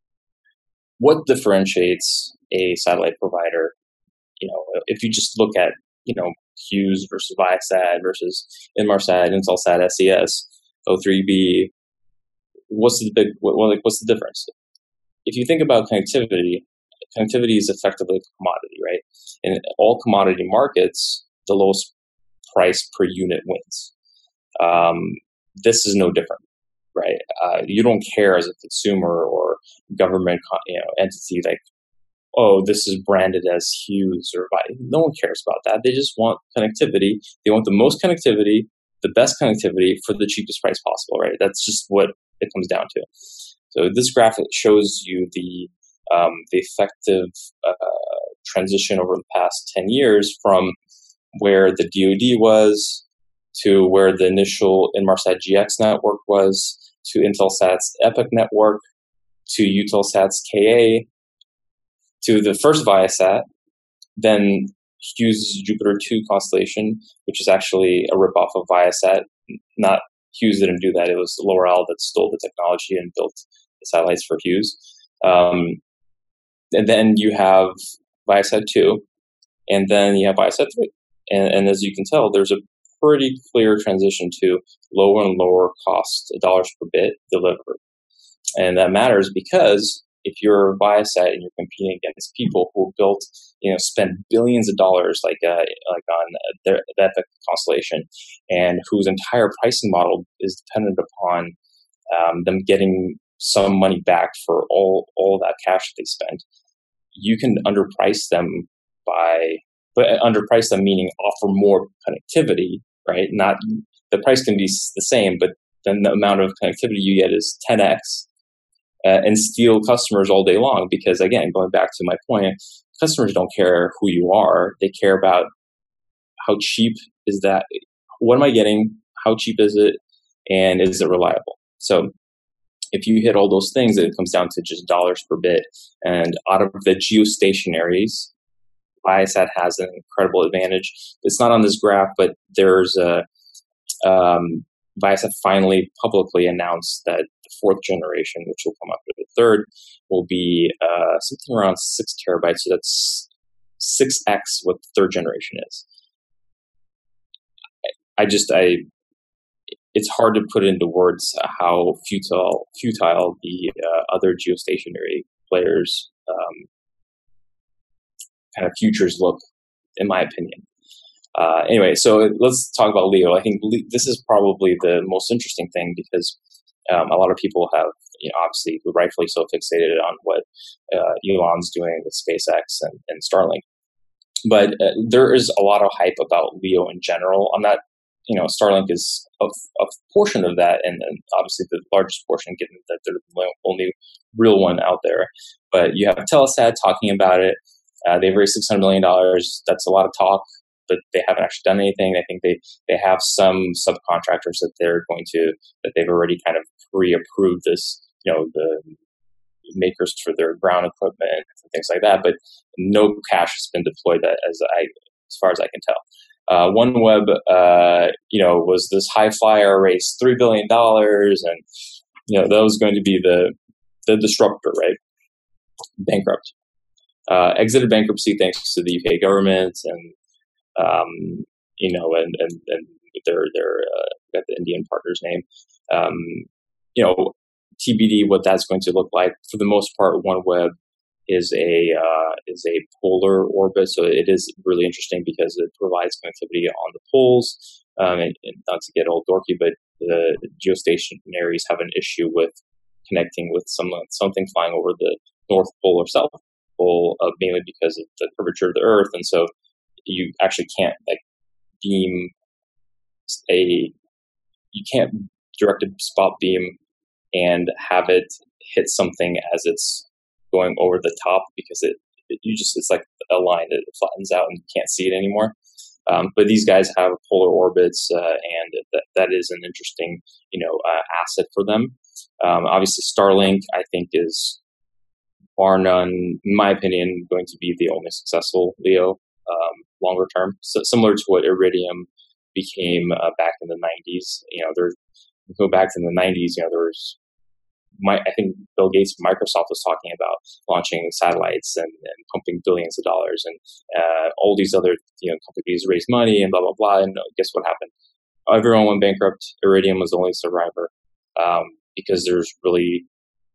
what differentiates a satellite provider? You know, if you just look at, you know, Hughes versus Viasat versus Inmarsat, Intelsat, S E S, O three B, what's the big, what, like, what's the difference? If you think about connectivity, connectivity is effectively a commodity, right? In all commodity markets, the lowest price per unit wins. Um, this is no different, right? Uh, you don't care as a consumer or government, you know, entity like, oh, this is branded as Hughes or Vi. No one cares about that. They just want connectivity. They want the most connectivity, the best connectivity for the cheapest price possible, right? That's just what it comes down to. So this graph shows you the um, the effective uh, transition over the past ten years from where the D O D was to where the initial Inmarsat G X network was to Intelsat's EPIC network to Eutelsat's K A to the first Viasat, then Hughes' Jupiter two constellation, which is actually a ripoff of Viasat. Not Hughes didn't do that. It was L'Oreal that stole the technology and built the satellites for Hughes. Um, and then you have Viasat two, and then you have Viasat three. And, and as you can tell, there's a pretty clear transition to lower and lower cost dollars per bit delivered. And that matters because if you're Viasat and you're competing against people who built, you know, spent billions of dollars like uh, like on their the EPIC constellation, and whose entire pricing model is dependent upon um, them getting some money back for all all that cash that they spent, you can underprice them by, but underprice them meaning offer more connectivity, right? Not the price can be the same, but then the amount of connectivity you get is ten x. Uh, and steal customers all day long because, again, going back to my point, customers don't care who you are. They care about how cheap is that, what am I getting, how cheap is it, and is it reliable? So if you hit all those things, it comes down to just dollars per bit. And out of the geostationaries, Viasat has an incredible advantage. It's not on this graph, but there's a um, Viasat finally publicly announced that the fourth generation, which will come after the third, will be uh, something around six terabytes. So that's six x what the third generation is. I just, I, it's hard to put into words how futile, futile the uh, other geostationary players' um, kind of futures look, in my opinion. Uh, anyway, so let's talk about LEO. I think Le- this is probably the most interesting thing because um, a lot of people have, you know, obviously rightfully so fixated on what uh, Elon's doing with SpaceX and, and Starlink. But uh, there is a lot of hype about LEO in general. I'm not, you know, Starlink is a, a portion of that, and, and obviously the largest portion, given that they're the only real one out there. But you have Telesat talking about it. Uh, they've raised six hundred million dollars. That's a lot of talk, but they haven't actually done anything. I think they, they have some subcontractors that they're going to, that they've already kind of pre-approved this, you know, the makers for their ground equipment and things like that, but no cash has been deployed as I, as far as I can tell. Uh, OneWeb, uh, you know, was this high flyer, raised three billion dollars, and, you know, that was going to be the, the disruptor, right? Bankrupt. Uh, exited bankruptcy thanks to the U K government and, um, you know, and, and, and their, their, uh, got the Indian partner's name. Um, you know, T B D, what that's going to look like. For the most part, OneWeb is a uh, is a polar orbit, so it is really interesting because it provides connectivity on the poles. Um, and, and not to get all dorky, but the geostationaries have an issue with connecting with some something flying over the North Pole or South Pole, uh, mainly because of the curvature of the Earth, and so you actually can't like beam a you can't direct a spot beam and have it hit something as it's going over the top, because it, it you just it's like a line that flattens out and you can't see it anymore. Um, but these guys have polar orbits, uh, and that that is an interesting you know uh, asset for them. Um, obviously, Starlink I think is bar none, in my opinion, going to be the only successful LEO um, longer term. So similar to what Iridium became uh, back in the nineties. You know, there go back to the nineties. You know, there was. My, I think Bill Gates of Microsoft was talking about launching satellites and, and pumping billions of dollars, and uh, all these other you know companies raised money and blah blah blah. And guess what happened? Everyone went bankrupt. Iridium was the only survivor um, because there's really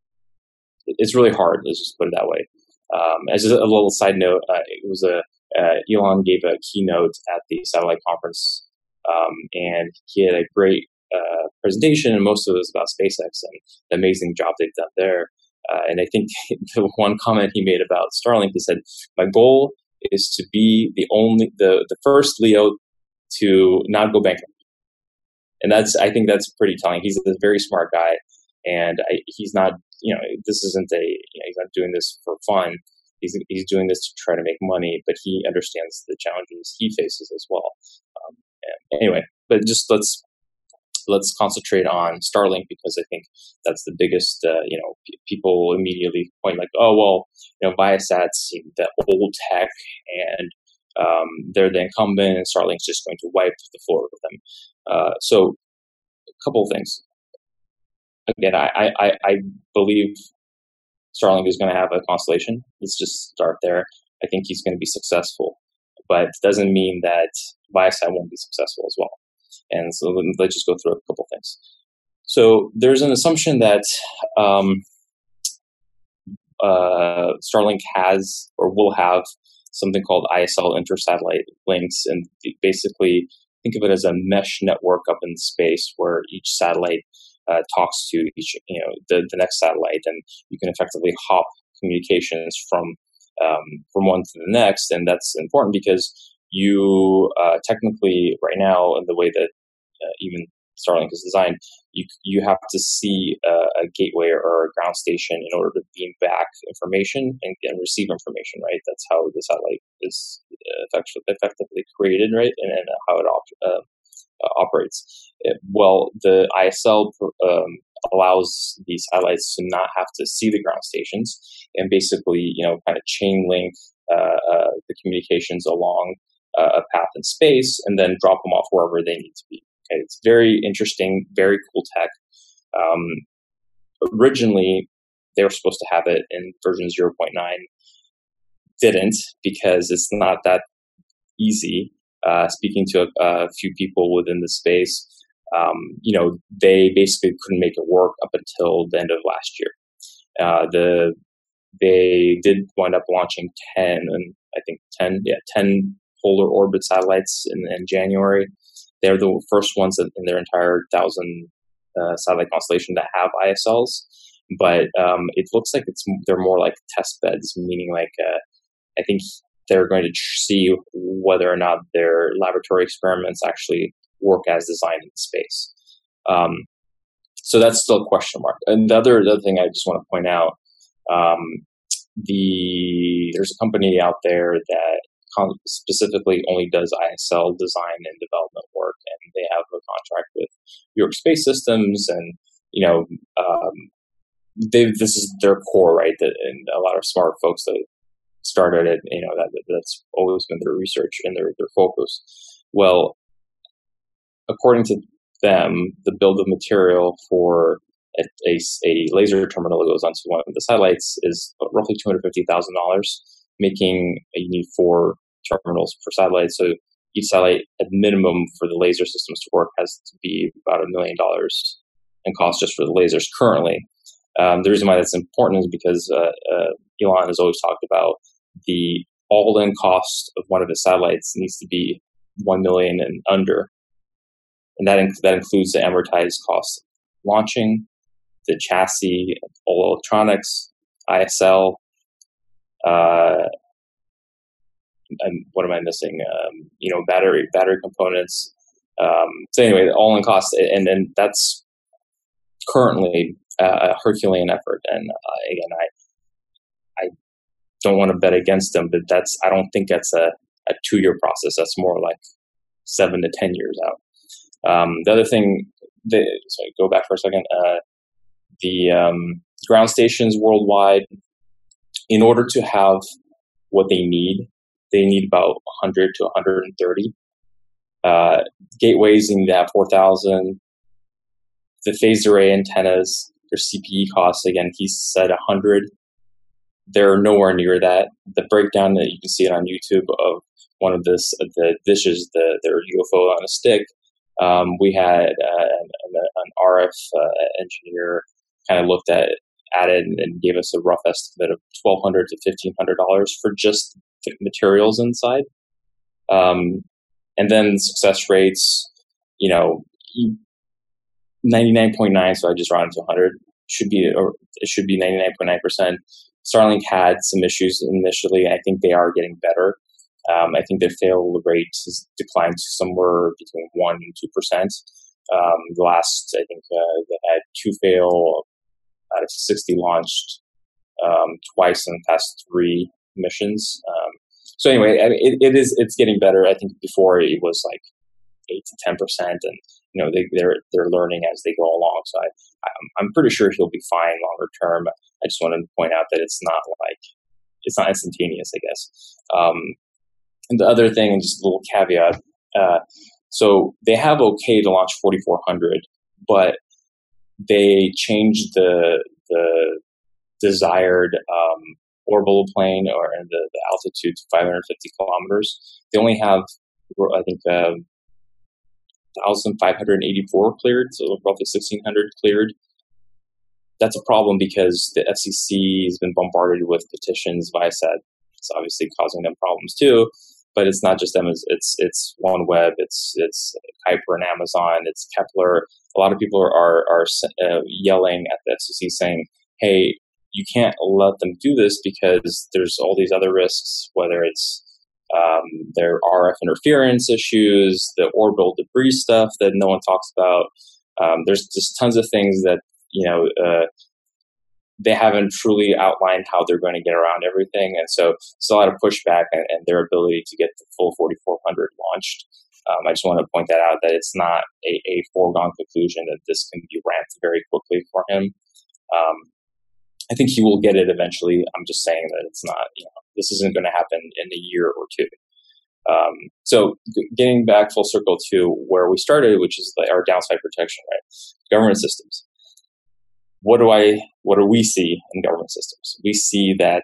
it's really hard. Let's just put it that way. Um, as a little side note, uh, it was a uh, Elon gave a keynote at the satellite conference, um, and he had a great. Uh, presentation, and most of it was about SpaceX and the amazing job they've done there. Uh, and I think the one comment he made about Starlink, he said, "My goal is to be the only, the the first LEO to not go bankrupt." And that's, I think that's pretty telling. He's a very smart guy, and I, he's not, you know, this isn't a, you know, he's not doing this for fun. He's he's doing this to try to make money, but he understands the challenges he faces as well. Um, anyway, but just let's. Let's concentrate on Starlink, because I think that's the biggest, uh, you know, p- people immediately point like, oh, well, you know, Viasat's the old tech and um, they're the incumbent, and Starlink's just going to wipe the floor with them. Uh, so a couple of things. Again, I, I, I believe Starlink is going to have a constellation. Let's just start there. I think he's going to be successful, but it doesn't mean that Viasat won't be successful as well. And so let's just go through a couple things. So there's an assumption that um, uh, Starlink has or will have something called I S L intersatellite links, and basically think of it as a mesh network up in space where each satellite uh, talks to each, you know, the, the next satellite, and you can effectively hop communications from um, from one to the next. And that's important because you uh, technically right now, in the way that uh, even Starlink is designed, you you have to see uh, a gateway or a ground station in order to beam back information and, and receive information, right? That's how the satellite is effectively, effectively created, right? And, and how it op- uh, uh, operates. It, well, the I S L um, allows these satellites to not have to see the ground stations and basically, you know, kind of chain link uh, uh, the communications along uh, a path in space and then drop them off wherever they need to be. Okay, it's very interesting, very cool tech. Um, originally, they were supposed to have it in version zero point nine. Didn't, because it's not that easy. Uh, speaking to a, a few people within the space, um, you know, they basically couldn't make it work up until the end of last year. Uh, the they did wind up launching ten, and I think ten, yeah, ten polar orbit satellites in, in January. They're the first ones in their entire thousand uh, satellite constellation that have I S Ls. But um, it looks like it's they're more like test beds, meaning like uh, I think they're going to see whether or not their laboratory experiments actually work as designed in space. Um, so that's still a question mark. And the other, the other thing I just want to point out, um, the there's a company out there that specifically only does I S L design and development work, and they have a contract with New York Space Systems, and you know, um, they this is their core, right? That, and a lot of smart folks that started it, you know, that that's always been their research and their their focus. Well, according to them, the build of material for a, a, a laser terminal that goes onto one of the satellites is roughly two hundred fifty thousand dollars, making you need four terminals per satellite. So each satellite, at minimum, for the laser systems to work, has to be about a million dollars in cost just for the lasers currently. Um, the reason why that's important is because uh, uh, Elon has always talked about the all-in cost of one of his satellites needs to be one million dollars and under. And that, inc- that includes the amortized cost of launching, the chassis, all electronics, I S L, uh, and what am I missing? Um, you know, battery battery components. Um, so anyway, the all-in cost, and then that's currently uh, a Herculean effort. And uh, again, I I don't want to bet against them, but that's I don't think that's a, a two-year process. That's more like seven to ten years out. Um, the other thing, the, sorry, go back for a second. Uh, the um, ground stations worldwide, in order to have what they need, they need about one hundred to one hundred thirty. Uh, gateways need to have four thousand. The phased array antennas, their C P E costs, again, he said one hundred. They're nowhere near that. The breakdown that you can see it on YouTube of one of this, the dishes, the their U F O on a stick. Um, we had uh, an, an R F uh, engineer kind of looked at at it and, and gave us a rough estimate of twelve hundred to fifteen hundred dollars for just materials inside. Um, and then success rates, you know, ninety-nine point nine. So I just rounded to one hundred. Should be, or it should be ninety-nine point nine percent. Starlink had some issues initially. I think they are getting better. Um, I think their fail rate has declined to somewhere between one and two percent. Um, the last, I think, uh, they had two fail out of sixty launched um, twice in the past three missions. Um, so anyway, I mean, it, it is it's getting better. I think before it was like eight to ten percent, and you know they, they're they're learning as they go along. So I, I'm I'm pretty sure he'll be fine longer term. I just wanted to point out that it's not like it's not instantaneous, I guess. Um, And the other thing, and just a little caveat, uh, so they have okay to launch forty-four hundred, but they changed the the desired um, orbital plane or the, the altitude to five hundred fifty kilometers. They only have, I think, uh, one thousand five hundred eighty-four cleared, so roughly sixteen hundred cleared. That's a problem because the F C C has been bombarded with petitions. Viasat is obviously causing them problems too. But it's not just them. It's it's, it's OneWeb. It's it's Kuiper and Amazon. It's Kepler. A lot of people are are, are uh, yelling at the F C C saying, "Hey, you can't let them do this because there's all these other risks. Whether it's um, their R F interference issues, the orbital debris stuff that no one talks about. Um, there's just tons of things that you know." Uh, They haven't truly outlined how they're going to get around everything. And so it's a lot of pushback and, and their ability to get the full forty-four hundred launched. Um, I just want to point that out, that it's not a, a foregone conclusion that this can be ramped very quickly for him. Um, I think he will get it eventually. I'm just saying that it's not, you know, this isn't going to happen in a year or two. Um, so g- getting back full circle to where we started, which is the, our downside protection, right? Government systems. What do I, what do we see in government systems? We see that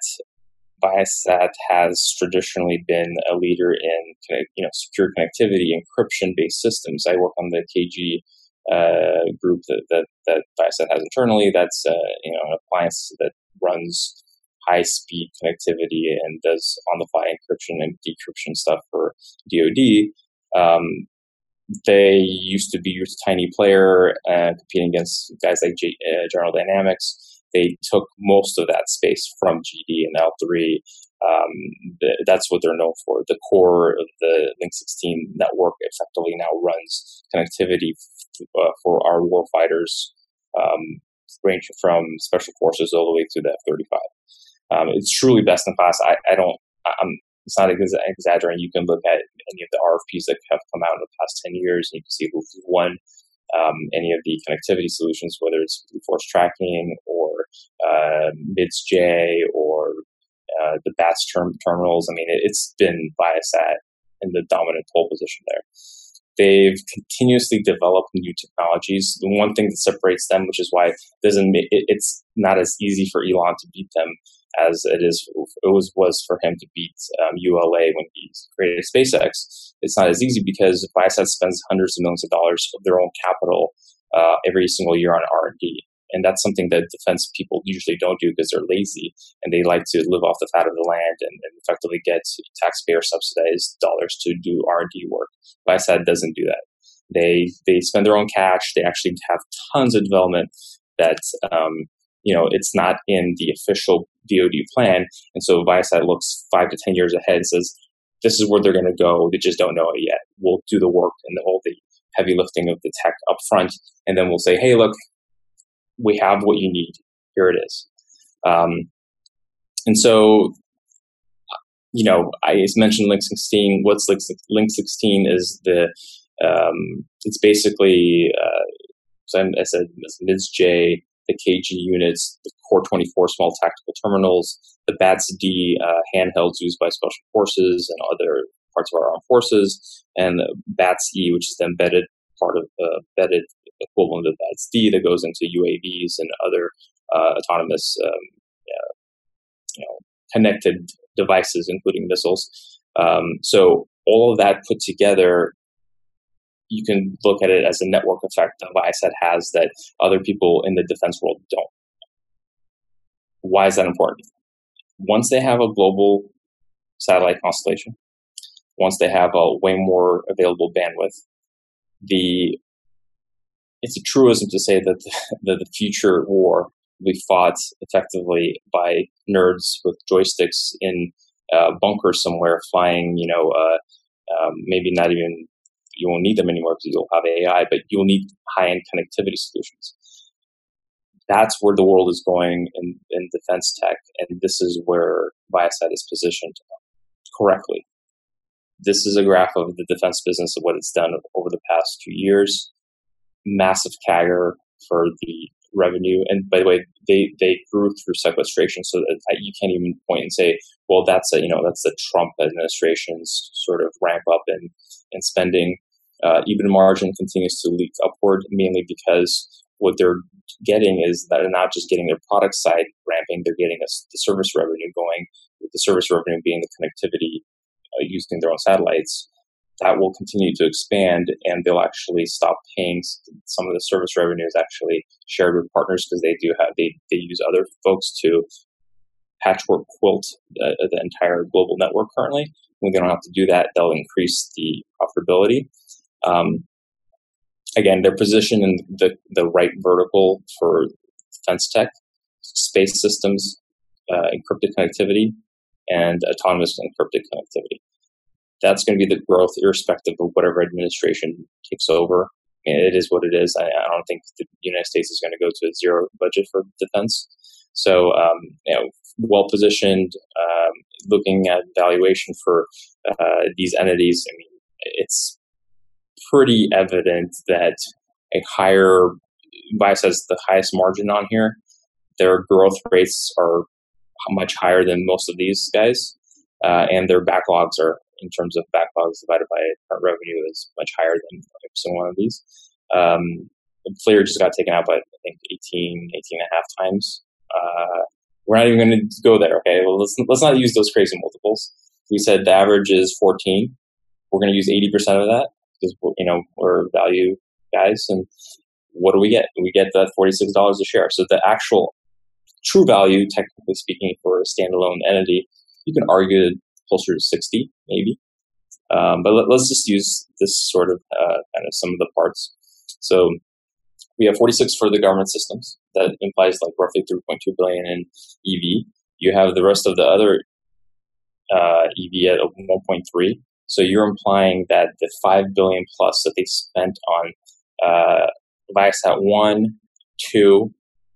Viasat has traditionally been a leader in, you know, secure connectivity, encryption-based systems. I work on the K G uh, group that, that, that Viasat has internally. That's, uh, you know, an appliance that runs high-speed connectivity and does on-the-fly encryption and decryption stuff for D O D. Um, they used to be a tiny player uh, competing against guys like G- uh, General Dynamics. They took most of that space from G D and L three. Um, the, that's what they're known for. The core of the Link sixteen network effectively now runs connectivity f- uh, for our warfighters, um, ranging from special forces all the way to the F thirty-five. Um, it's truly best in class. I, I don't, I'm, it's not ex- exaggerating. You can look at any of the R F Ps that have come out in the past ten years, and you can see who's won um, any of the connectivity solutions, whether it's Blue Force tracking or uh, M I D S J or uh, the B A T S term- terminals. I mean, it, it's been Viasat in the dominant pole position there. They've continuously developed new technologies. The one thing that separates them, which is why it doesn't it, it's not as easy for Elon to beat them as it is it was was for him to beat um, U L A when he created SpaceX. It's not as easy because Viasat spends hundreds of millions of dollars of their own capital uh, every single year on R and D. And that's something that defense people usually don't do because they're lazy and they like to live off the fat of the land and, and effectively get taxpayer subsidized dollars to do R and D work. Viasat doesn't do that. They they spend their own cash. They actually have tons of development that um, you know it's not in the official D O D plan. And so Viasat looks five to ten years ahead and says, "This is where they're going to go. They just don't know it yet. We'll do the work and the, all the heavy lifting of the tech up front, and then we'll say, hey, look." We have what you need. Here it is. Um, and so, you know, I mentioned Link sixteen. What's Link, Link sixteen is the, um, it's basically, uh, so I said, M I D S J, the K G units, the Core twenty-four small tactical terminals, the B A T S D uh, handhelds used by special forces and other parts of our armed forces, and the B A T S E, which is the embedded part of the uh, embedded equivalent of B A T S D that goes into U A Vs and other uh, autonomous, um, uh, you know, connected devices, including missiles. Um, so all of that put together, you can look at it as a network effect that Viasat has that other people in the defense world don't. Why is that important? Once they have a global satellite constellation, once they have a way more available bandwidth, the it's a truism to say that the, that the future war will be fought effectively by nerds with joysticks in a bunker somewhere flying, you know, uh, um, maybe not even, you won't need them anymore because you'll have A I, but you'll need high-end connectivity solutions. That's where the world is going in, in defense tech, and this is where Viasat is positioned correctly. This is a graph of the defense business of what it's done over the past few years. Massive C A G R for the revenue. And by the way, they, they grew through sequestration so that you can't even point and say, well, that's a, you know, that's the Trump administration's sort of ramp up in, in spending. Uh, EBITDA margin continues to leak upward, mainly because what they're getting is that they're not just getting their product side ramping, they're getting a, the service revenue going, with the service revenue being the connectivity uh, using their own satellites. That will continue to expand, and they'll actually stop paying some of the service revenue is actually shared with partners because they do have they, they use other folks to patchwork quilt the, the entire global network currently. When they don't have to do that, they'll increase the profitability. Um, again, they're positioned in the, the right vertical for defense tech, space systems, uh, encrypted connectivity, and autonomous encrypted connectivity. That's going to be the growth irrespective of whatever administration takes over. And it is what it is. I, I don't think the United States is going to go to a zero budget for defense. So, um, you know, well positioned, um, looking at valuation for uh, these entities. I mean, it's pretty evident that a higher, Viasat has the highest margin on here. Their growth rates are much higher than most of these guys. Uh, and their backlogs are in terms of backlogs divided by current revenue is much higher than every single one of these. Um, FLIR just got taken out by, I think, eighteen, eighteen and a half times. Uh, we're not even going to go there, okay? Well, let's, let's not use those crazy multiples. We said the average is fourteen. We're going to use eighty percent of that because, you know, we're value guys. And what do we get? We get that forty-six dollars a share. So the actual true value, technically speaking, for a standalone entity, you can argue closer to sixty, maybe. Um, but let, let's just use this sort of uh, kind of some of the parts. So we have forty-six for the government systems. That implies like roughly three point two billion in E V. You have the rest of the other uh, E V at one point three. So you're implying that the five billion plus that they spent on uh, Viasat one, two,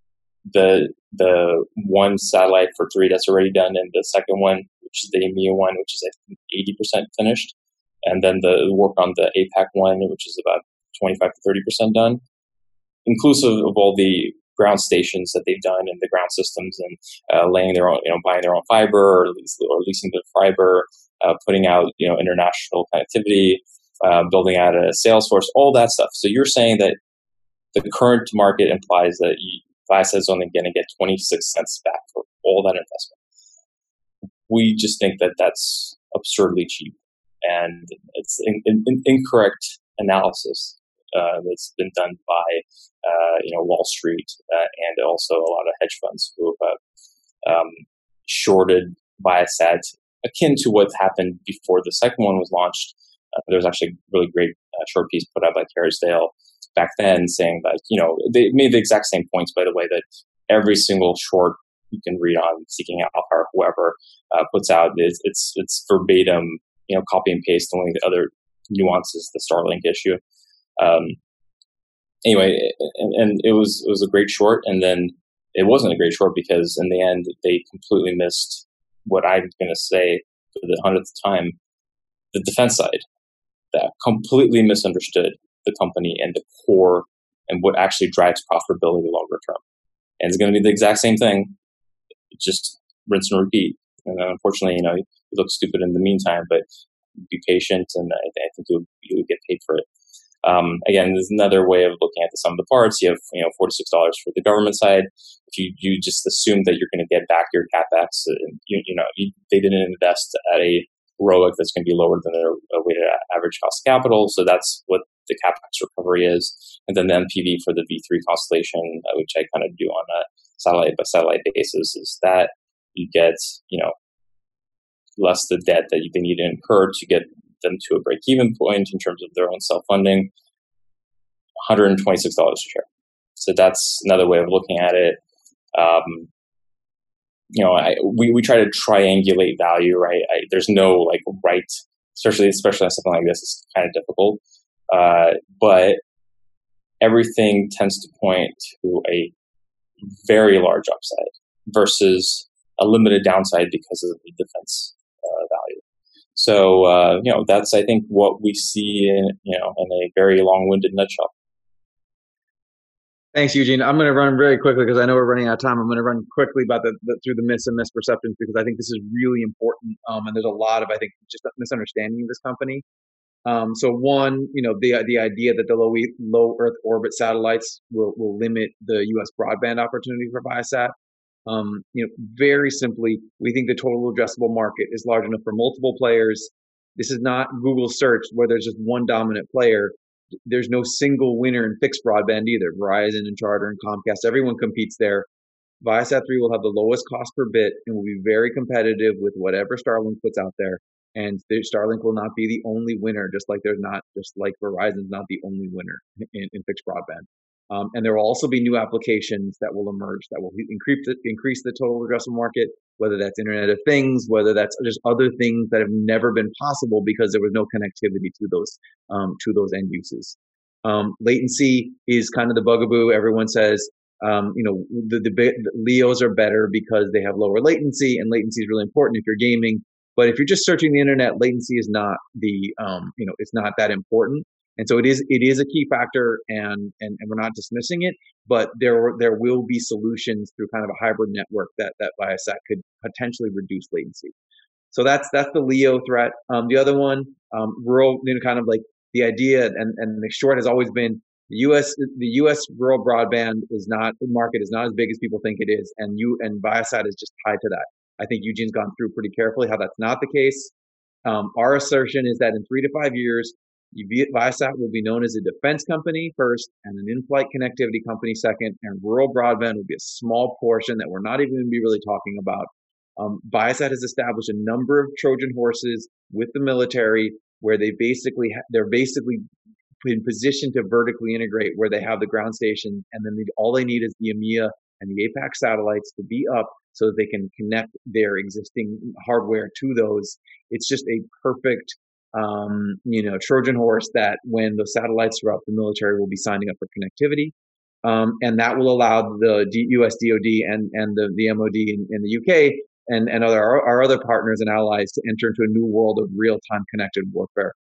the the one satellite for three that's already done, and the second one, which is the EMEA one, which is I think eighty percent finished, and then the work on the APAC one, which is about twenty-five to thirty percent done, inclusive of all the ground stations that they've done and the ground systems and uh, laying their own, you know, buying their own fiber or, lease, or leasing the fiber, uh, putting out, you know, international connectivity, uh, building out a sales force, all that stuff. So you're saying that the current market implies that you, Viasat is only going to get twenty-six cents back for all that investment. We just think that that's absurdly cheap, and it's an in, in, incorrect analysis uh, that's been done by uh, you know Wall Street uh, and also a lot of hedge funds who have um, shorted Viasat, akin to what happened before the second one was launched. Uh, there was actually a really great uh, short piece put out by Kerrisdale back then saying that, you know, they made the exact same points, by the way, that every single short you can read on Seeking Alpha or whoever uh, puts out, is it's it's verbatim, you know, copy and paste. Only the other nuance is the Starlink issue. Um, anyway, and, and it was it was a great short, and then it wasn't a great short because in the end they completely missed what I'm going to say for the hundredth time, the defense side, that completely misunderstood the company and the core and what actually drives profitability longer term. And it's going to be the exact same thing, just rinse and repeat. And unfortunately, you know, you look stupid in the meantime, but be patient, and I, I think you'll, you'll get paid for it. Um, again, there's another way of looking at the sum of the parts. You have, you know, forty-six dollars for the government side. If you, you just assume that you're going to get back your capex, and you, you know, you, they didn't invest at a R O I C that's going to be lower than their weighted average cost of capital. So that's what the capex recovery is. And then the N P V for the V three constellation, uh, which I kind of do on a satellite by satellite basis, is that you get, you know, less the debt that they need to incur to get them to a break-even point in terms of their own self-funding, one hundred twenty-six dollars a share. So that's another way of looking at it. Um, you know, I, we, we try to triangulate value, right? I, there's no like right, especially especially on something like this, it's kind of difficult. Uh, but everything tends to point to a very large upside versus a limited downside because of the defense uh, value. So, uh, you know, that's, I think, what we see in, you know, in a very long-winded nutshell. Thanks, Eugene. I'm going to run very quickly because I know we're running out of time. I'm going to run quickly about the, the through the myths and misperceptions because I think this is really important. Um, and there's a lot of, I think, just misunderstanding of this company. Um, so one, you know, the the idea that the low low Earth orbit satellites will will limit the U S broadband opportunity for Viasat. Um, you know, very simply, we think the total addressable market is large enough for multiple players. This is not Google search where there's just one dominant player. There's no single winner in fixed broadband either. Verizon and Charter and Comcast, everyone competes there. Viasat three will have the lowest cost per bit and will be very competitive with whatever Starlink puts out there. And Starlink will not be the only winner, just like there's not, just like Verizon's not the only winner in, in fixed broadband. Um, and there will also be new applications that will emerge that will increase the, increase the total addressable market, whether that's Internet of Things, whether that's just other things that have never been possible because there was no connectivity to those um, to those end uses. Um, latency is kind of the bugaboo. Everyone says, um, you know, the, the, the LEOs are better because they have lower latency, and latency is really important if you're gaming. But if you're just searching the internet, latency is not the, um, you know, it's not that important. And so it is, it is a key factor, and, and, and we're not dismissing it, but there, there will be solutions through kind of a hybrid network that, that Viasat could potentially reduce latency. So that's that's the LEO threat. Um, the other one, um, rural, you know, kind of like the idea, and, and the short has always been the U S the U S rural broadband is not the market is not as big as people think it is, and you and Viasat is just tied to that. I think Eugene's gone through pretty carefully how that's not the case. Um, our assertion is that in three to five years, Viasat will be known as a defense company first, and an in-flight connectivity company second, and rural broadband will be a small portion that we're not even going to be really talking about. Um, Viasat has established a number of Trojan horses with the military, where they basically ha- they're basically in position to vertically integrate, where they have the ground station, and then they, all they need is the EMEA and the APAC satellites to be up so that they can connect their existing hardware to those. It's just a perfect, um, you know, Trojan horse that when the satellites are up, the military will be signing up for connectivity. Um, and that will allow the D- U S D O D and, and the, the M O D in, in the U K and, and other, our, our other partners and allies to enter into a new world of real-time connected warfare.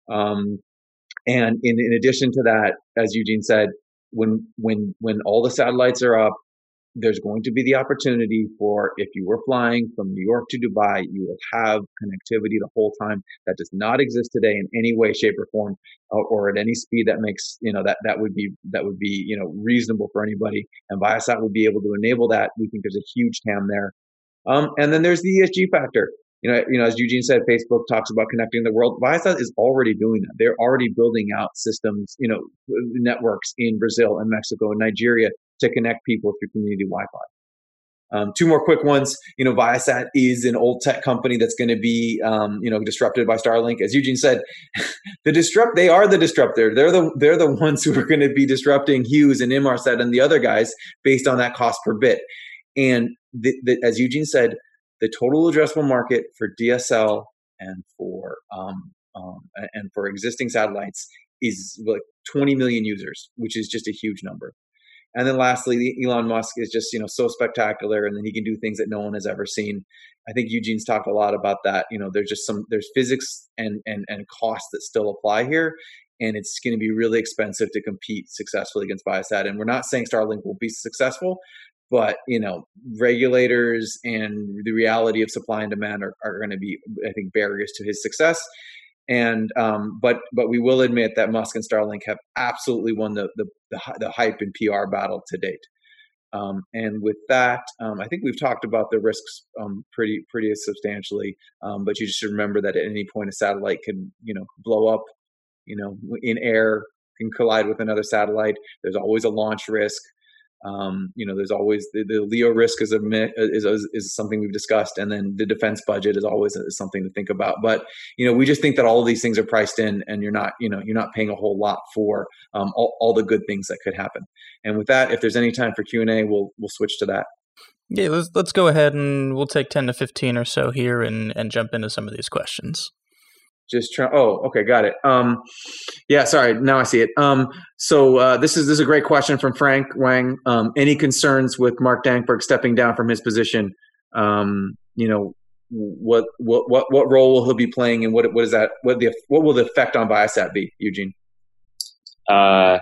Um, and in, in addition to that, as Eugene said, when when when all the satellites are up, there's going to be the opportunity for, if you were flying from New York to Dubai, you will have connectivity the whole time. That does not exist today in any way, shape, or form, uh, or at any speed that makes, you know, that that would be that would be you know reasonable for anybody. And Viasat will be able to enable that. We think there's a huge T A M there. Um, and then there's the E S G factor. You know, you know, as Eugene said, Facebook talks about connecting the world. Viasat is already doing that. They're already building out systems, you know, networks in Brazil and Mexico and Nigeria to connect people through community Wi-Fi. Um, two more quick ones. You know, Viasat is an old tech company that's going to be, um, you know, disrupted by Starlink. As Eugene said, the disrupt they are the disruptor. They're the they're the ones who are going to be disrupting Hughes and Inmarsat and the other guys based on that cost per bit. And the, the, as Eugene said, the total addressable market for D S L and for um, um, and for existing satellites is like twenty million users, which is just a huge number. And then lastly, Elon Musk is just, you know, so spectacular, and then he can do things that no one has ever seen. I think Eugene's talked a lot about that. You know, there's just some there's physics and and and costs that still apply here, and it's going to be really expensive to compete successfully against Viasat. And we're not saying Starlink will be successful, but, you know, regulators and the reality of supply and demand are, are going to be, I think, barriers to his success. And um, but but we will admit that Musk and Starlink have absolutely won the the, the, the hype and P R battle to date. Um, and with that, um, I think we've talked about the risks um, pretty pretty substantially. Um, but you just should remember that at any point a satellite can, you know, blow up, you know, in air, can collide with another satellite. There's always a launch risk. Um, you know, there's always the, the LEO risk is a is, is is something we've discussed, and then the defense budget is always a, something to think about. But you know, we just think that all of these things are priced in, and you're not, you know, you're not paying a whole lot for um, all, all the good things that could happen. And with that, if there's any time for Q and A, we'll we'll switch to that. Yeah, let's let's go ahead and we'll take ten to fifteen or so here and and jump into some of these questions. Just try. Oh, okay, got it. Um, yeah, sorry. Now I see it. Um, so uh, this is this is a great question from Frank Wang. Um, any concerns with Mark Dankberg stepping down from his position? Um, you know, what what what what role will he be playing, and what what is that? What the what will the effect on Viasat be, Eugene? Uh,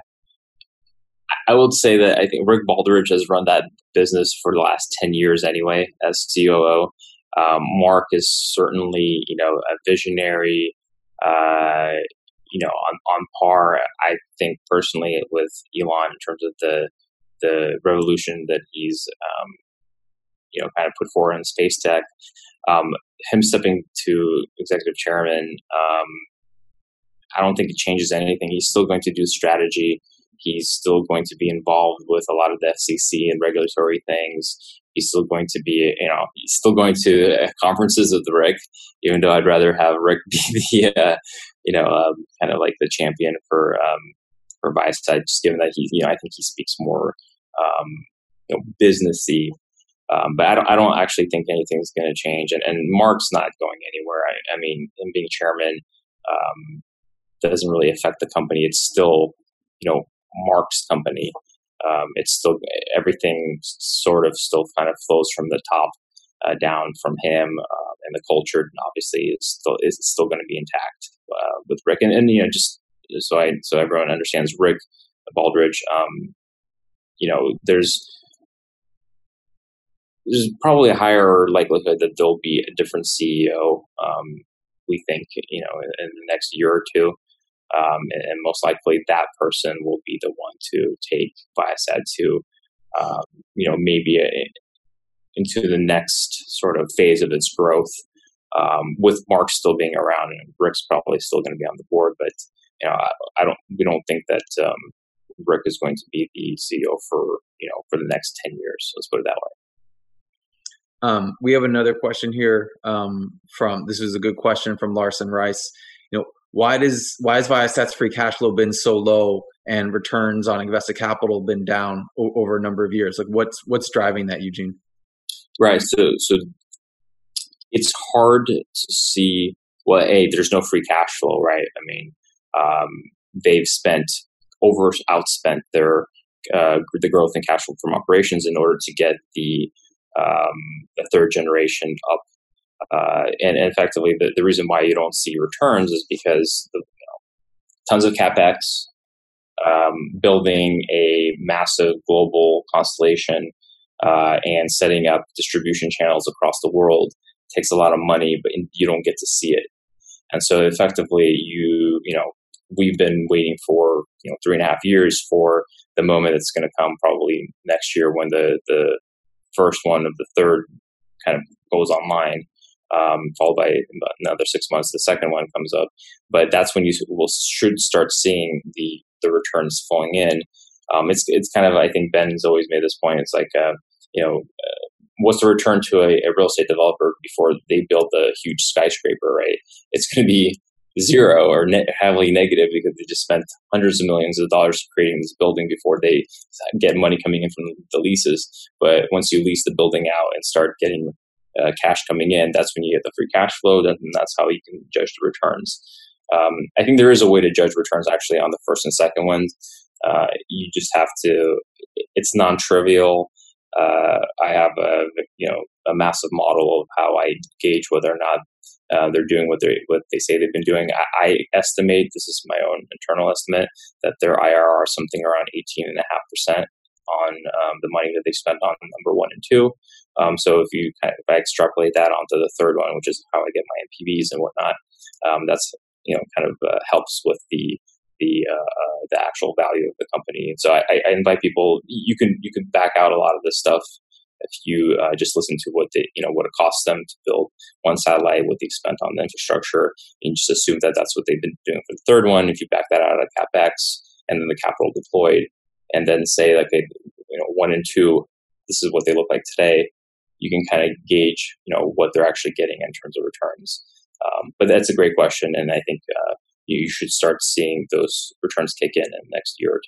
I would say that I think Rick Baldridge has run that business for the last ten years anyway as C O O. Um, Mark is certainly, you know, a visionary, uh, you know, on, on par, I think personally, with Elon in terms of the the revolution that he's, um, you know, kind of put forward in space tech. Um, him stepping to executive chairman, um, I don't think it changes anything. He's still going to do strategy. He's still going to be involved with a lot of the F C C and regulatory things. He's still going to be, you know, he's still going to conferences with Rick, even though I'd rather have Rick be the, uh, you know, um, kind of like the champion for um, for Viasat, just given that he, you know, I think he speaks more, um, you know, businessy. Um, but I don't, I don't actually think anything's going to change. And, and Mark's not going anywhere. I, I mean, him being chairman um, doesn't really affect the company. It's still, you know, Mark's company. Um, it's still, everything sort of still kind of flows from the top uh, down from him, uh, and the culture obviously is still is still going to be intact uh, with Rick. And, and you know, just so I so everyone understands, Rick Baldridge, um, you know, there's there's probably a higher likelihood that there'll be a different C E O. Um, we think, you know, in, in the next year or two, um, and, and most likely that person will be the one to take Viasat to, um, you know, maybe a, into the next sort of phase of its growth. Um, with Mark still being around, and Rick's probably still going to be on the board, but you know, I, I don't. We don't think that um, Rick is going to be the C E O for you know for the next ten years. Let's put it that way. Um, we have another question here um, from. This is a good question from Larson Rice. You know, why does why has Viasat's free cash flow been so low and returns on invested capital been down o- over a number of years? Like, what's what's driving that, Eugene? Right. So so. It's hard to see, well, A, there's no free cash flow, right? I mean, um, they've spent, over outspent their, uh, the growth in cash flow from operations in order to get the, um, the third generation up. Uh, and, and effectively, the, the reason why you don't see returns is because the, you know, tons of CapEx, um, building a massive global constellation, uh, and setting up distribution channels across the world takes a lot of money, but you don't get to see it. And so effectively, you, you know, we've been waiting for, you know, three and a half years for the moment that's going to come probably next year when the, the first one of the third kind of goes online, um, followed by another six months, the second one comes up. But that's when you will should start seeing the, the returns flowing in. Um, it's, it's kind of, I think Ben's always made this point. It's like, uh, you know, uh, what's the return to a, a real estate developer before they build a huge skyscraper, right? It's going to be zero or ne- heavily negative because they just spent hundreds of millions of dollars creating this building before they get money coming in from the leases. But once you lease the building out and start getting uh, cash coming in, that's when you get the free cash flow. Then that's how you can judge the returns. Um, I think there is a way to judge returns actually on the first and second ones. Uh, you just have to, it's non-trivial. Uh, I have a you know a massive model of how I gauge whether or not uh, they're doing what they what they say they've been doing. I, I estimate, this is my own internal estimate, that their I R R is something around eighteen and a half percent on um, the money that they spent on number one and two. Um, so if you kind of, if I extrapolate that onto the third one, which is how I get my N P Vs and whatnot, um, that's you know kind of uh, helps with the the uh, uh, the actual value of the company. And so I, I invite people. You can you can back out a lot of this stuff if you uh, just listen to what they you know what it costs them to build one satellite, what they spent on the infrastructure, and just assume that that's what they've been doing for the third one. If you back that out of capex and then the capital deployed, and then say like a, you know one and two, this is what they look like today. You can kind of gauge you know what they're actually getting in terms of returns. Um, but that's a great question, and I think. Uh, you should start seeing those returns kick in in the next year or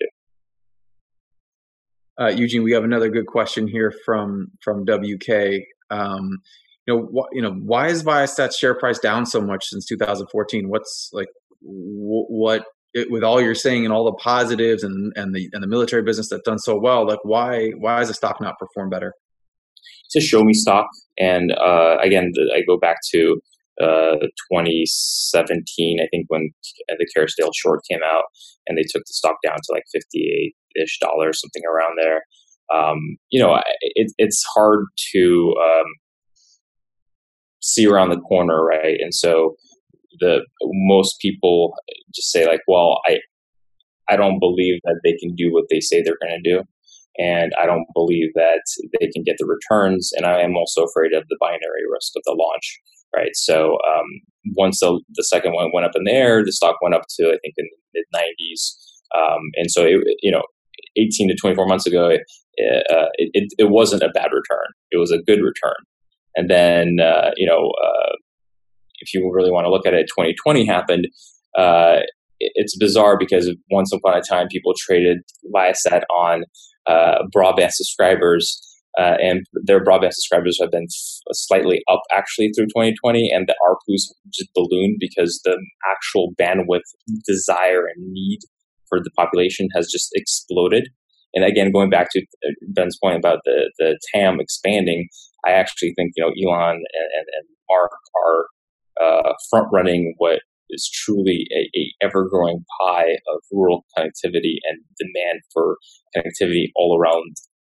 two. Uh, Eugene, we have another good question here from from W K. Um, you know, wh- you know, why is Viasat's share price down so much since two thousand fourteen? What's like, w- what it, with all you're saying and all the positives and and the and the military business that's done so well, like why why has the stock not performed better? It's a show me stock, and uh, again, the, I go back to. Uh, twenty seventeen, I think, when the Kerrisdale short came out, and they took the stock down to like fifty-eight-ish dollars, something around there. Um, you know, it, it's hard to um, see around the corner, right? And so, the most people just say like, "Well, I, I don't believe that they can do what they say they're going to do." And I don't believe that they can get the returns. And I am also afraid of the binary risk of the launch, right? So um, once the, the second one went up in the air, the stock went up to, I think, in the mid nineties. Um, and so, it, you know, eighteen to twenty-four months ago, it, uh, it, it wasn't a bad return. It was a good return. And then, uh, you know, uh, if you really want to look at it, twenty twenty happened. Uh, it's bizarre because once upon a time, people traded Viasat on uh, broadband subscribers, uh, and their broadband subscribers have been f- slightly up actually through twenty twenty, and the A R P Us just ballooned because the actual bandwidth desire and need for the population has just exploded. And again, going back to Ben's point about the, the T A M expanding, I actually think, you know, Elon and, and, and Mark are uh, front running what is truly a, a ever-growing pie of rural connectivity and demand for connectivity all around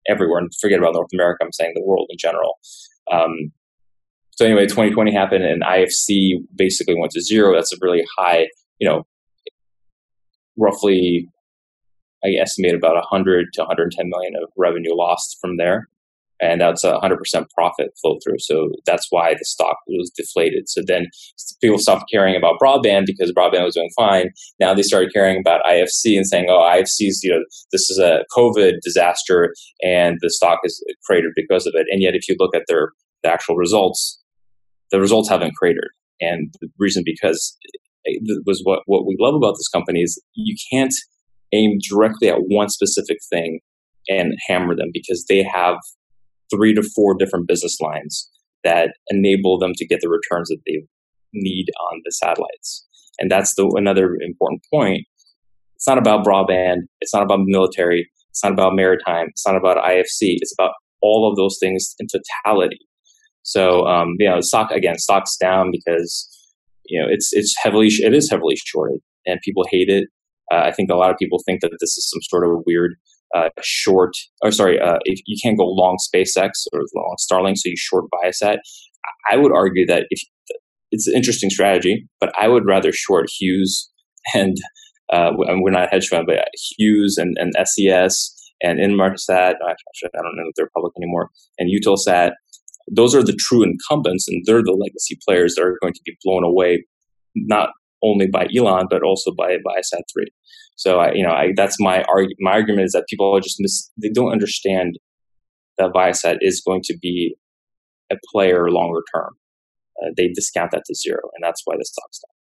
everywhere. And forget about North America, I'm saying the world in general. Um, so anyway, twenty twenty happened and I F C basically went to zero. That's a really high, you know, roughly, I estimate about one hundred to one hundred ten million of revenue lost from there. And that's a one hundred percent profit flow through. So that's why the stock was deflated. So then people stopped caring about broadband because broadband was doing fine. Now they started caring about I F C and saying, oh, I F C's, you know, this is a COVID disaster and the stock is cratered because of it. And yet if you look at their the actual results, the results haven't cratered. And the reason because it was what, what we love about this company is you can't aim directly at one specific thing and hammer them because they have three to four different business lines that enable them to get the returns that they need on the satellites. And that's the another important point. It's not about broadband. It's not about military. It's not about maritime. It's not about I F C. It's about all of those things in totality. So, um, you know, the stock, again, stock's down because, you know, it's, it's heavily, it is heavily shorted and people hate it. Uh, I think a lot of people think that this is some sort of a weird Uh, short, or sorry, uh, if you can't go long SpaceX or long Starlink, so you short Viasat. I would argue that if it's an interesting strategy, but I would rather short Hughes and uh, we're not a hedge fund, but Hughes and, and S E S and Inmarsat. Actually, I don't know if they're public anymore. And Eutelsat. Those are the true incumbents, and they're the legacy players that are going to be blown away, not only by Elon, but also by Viasat three. So, I, you know, I, that's my arg- my argument is that people are just mis- they don't understand that Viasat is going to be a player longer term. Uh, they discount that to zero, and that's why the stock's down.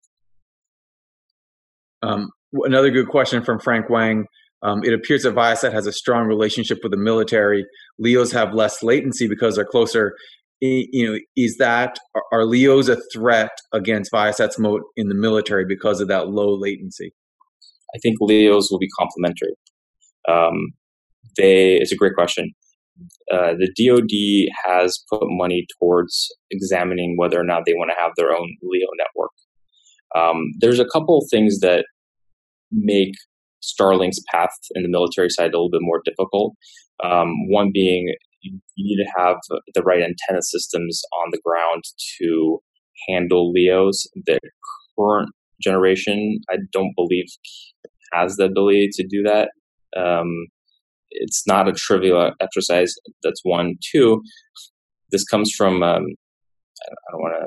Um, another good question from Frank Wang. Um, it appears that Viasat has a strong relationship with the military. L E Os have less latency because they're closer. You know, is that are L E Os a threat against Viasat's moat in the military because of that low latency? I think L E Os will be complementary. Um, they, it's a great question. Uh, the D O D has put money towards examining whether or not they want to have their own L E O network. Um, there's a couple of things that make Starlink's path in the military side a little bit more difficult. Um, one being you need to have the right antenna systems on the ground to handle L E Os. The current generation, I don't believe, has the ability to do that. Um, it's not a trivial exercise. That's one. Two, this comes from, um, I don't want to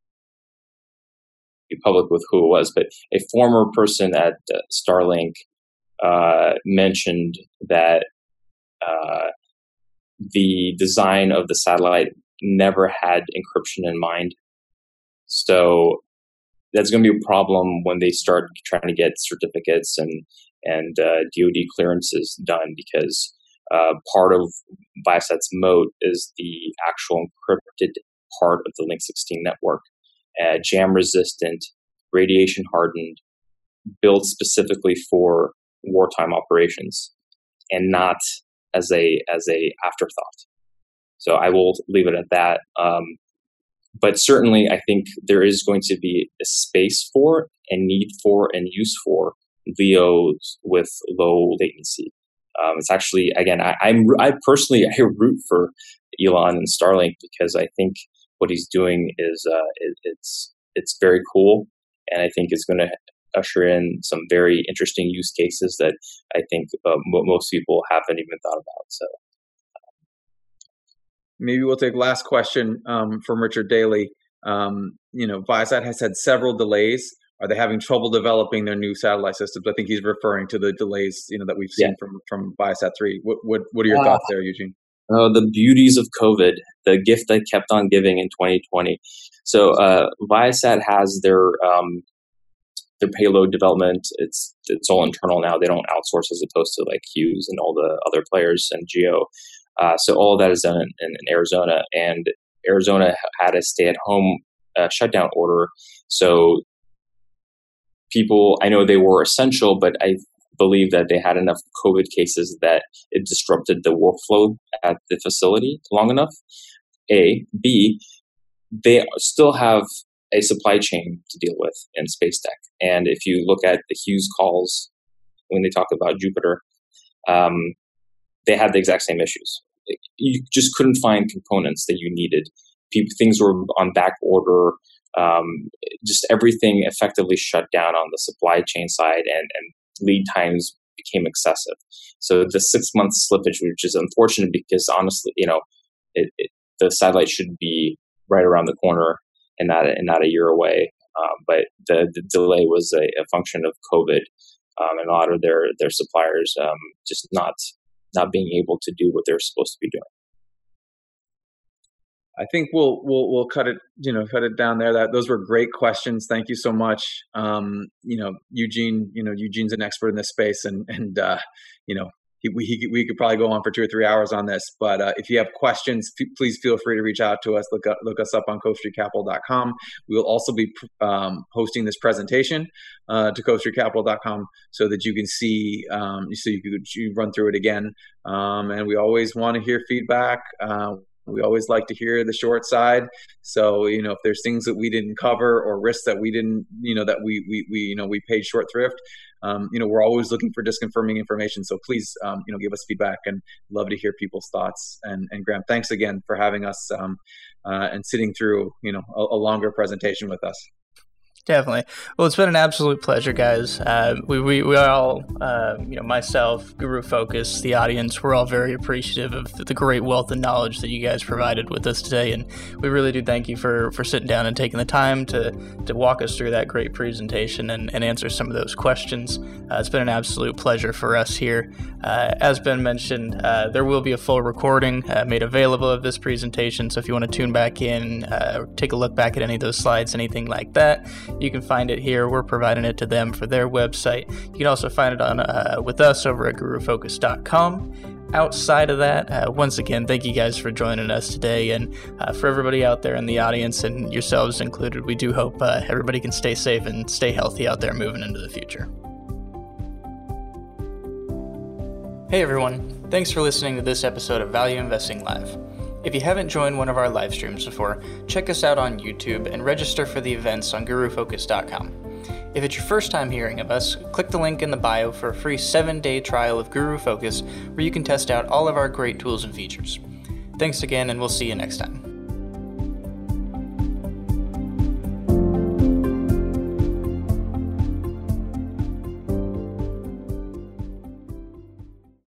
be public with who it was, but a former person at uh, Starlink uh, mentioned that uh, the design of the satellite never had encryption in mind. So that's going to be a problem when they start trying to get certificates and and uh, D O D clearances done, because uh, part of Viasat's moat is the actual encrypted part of the Link sixteen network, uh, jam resistant, radiation hardened, built specifically for wartime operations, and not as a as a afterthought. So I will leave it at that. Um, But certainly, I think there is going to be a space for and need for and use for L E Os with low latency. Um, it's actually, again, I, I'm I personally I root for Elon and Starlink because I think what he's doing is uh, it, it's it's very cool, and I think it's going to usher in some very interesting use cases that I think uh, m- most people haven't even thought about. So. Maybe we'll take last question um, from Richard Daly. Um, you know, Viasat has had several delays. Are they having trouble developing their new satellite systems? I think he's referring to the delays, you know, that we've seen yeah. from from Viasat three. What what what are your uh, thoughts there, Eugene? Oh, the beauties of COVID, the gift that kept on giving in twenty twenty. So uh, Viasat has their um, their payload development. It's it's all internal now. They don't outsource as opposed to like Hughes and all the other players and Geo. Uh, so all of that is done in, in, in Arizona, and Arizona had a stay-at-home uh, shutdown order. So people, I know they were essential, but I believe that they had enough COVID cases that it disrupted the workflow at the facility long enough. A. B. They still have a supply chain to deal with in Space Tech. And if you look at the Hughes calls when they talk about Jupiter, um, they had the exact same issues. You just couldn't find components that you needed. People, things were on back order. Um, just everything effectively shut down on the supply chain side, and, and lead times became excessive. So the six month slippage, which is unfortunate because honestly, you know, it, it, the satellite should be right around the corner and not and not a year away. Um, but the, the delay was a, a function of COVID, um, and a lot of their their suppliers um, just not not being able to do what they're supposed to be doing. I think we'll we'll we'll cut it you know cut it down there. That those were great questions. Thank you so much. Um, you know, Eugene. You know, Eugene's an expert in this space, and and uh, you know. We, he, we could probably go on for two or three hours on this, but uh, if you have questions, f- please feel free to reach out to us. Look up, look us up on cove street capital dot com. We will also be um, hosting this presentation uh, to cove street capital dot com so that you can see, um, so you could you run through it again. Um, and we always want to hear feedback. Uh, we always like to hear the short side. So, you know, if there's things that we didn't cover or risks that we didn't, you know, that we, we, we you know, we paid short thrift, um, you know, we're always looking for disconfirming information. So please, um, you know, give us feedback, and love to hear people's thoughts. And, and Graham, thanks again for having us um, uh, and sitting through, you know, a, a longer presentation with us. Definitely. Well, it's been an absolute pleasure, guys. Uh, we, we, we all, uh, you know, myself, Guru Focus, the audience, we're all very appreciative of the great wealth of knowledge that you guys provided with us today. And we really do thank you for, for sitting down and taking the time to, to walk us through that great presentation and, and answer some of those questions. Uh, it's been an absolute pleasure for us here. Uh, as Ben mentioned, uh, there will be a full recording uh, made available of this presentation. So if you want to tune back in, uh, take a look back at any of those slides, anything like that, you can find it here. We're providing it to them for their website. You can also find it on uh, with us over at guru focus dot com. Outside of that, uh, once again, thank you guys for joining us today. And uh, for everybody out there in the audience, and yourselves included, we do hope uh, everybody can stay safe and stay healthy out there moving into the future. Hey everyone, thanks for listening to this episode of Value Investing Live. If you haven't joined one of our live streams before, check us out on YouTube and register for the events on guru focus dot com. If it's your first time hearing of us, click the link in the bio for a free seven-day trial of Guru Focus, where you can test out all of our great tools and features. Thanks again, and we'll see you next time.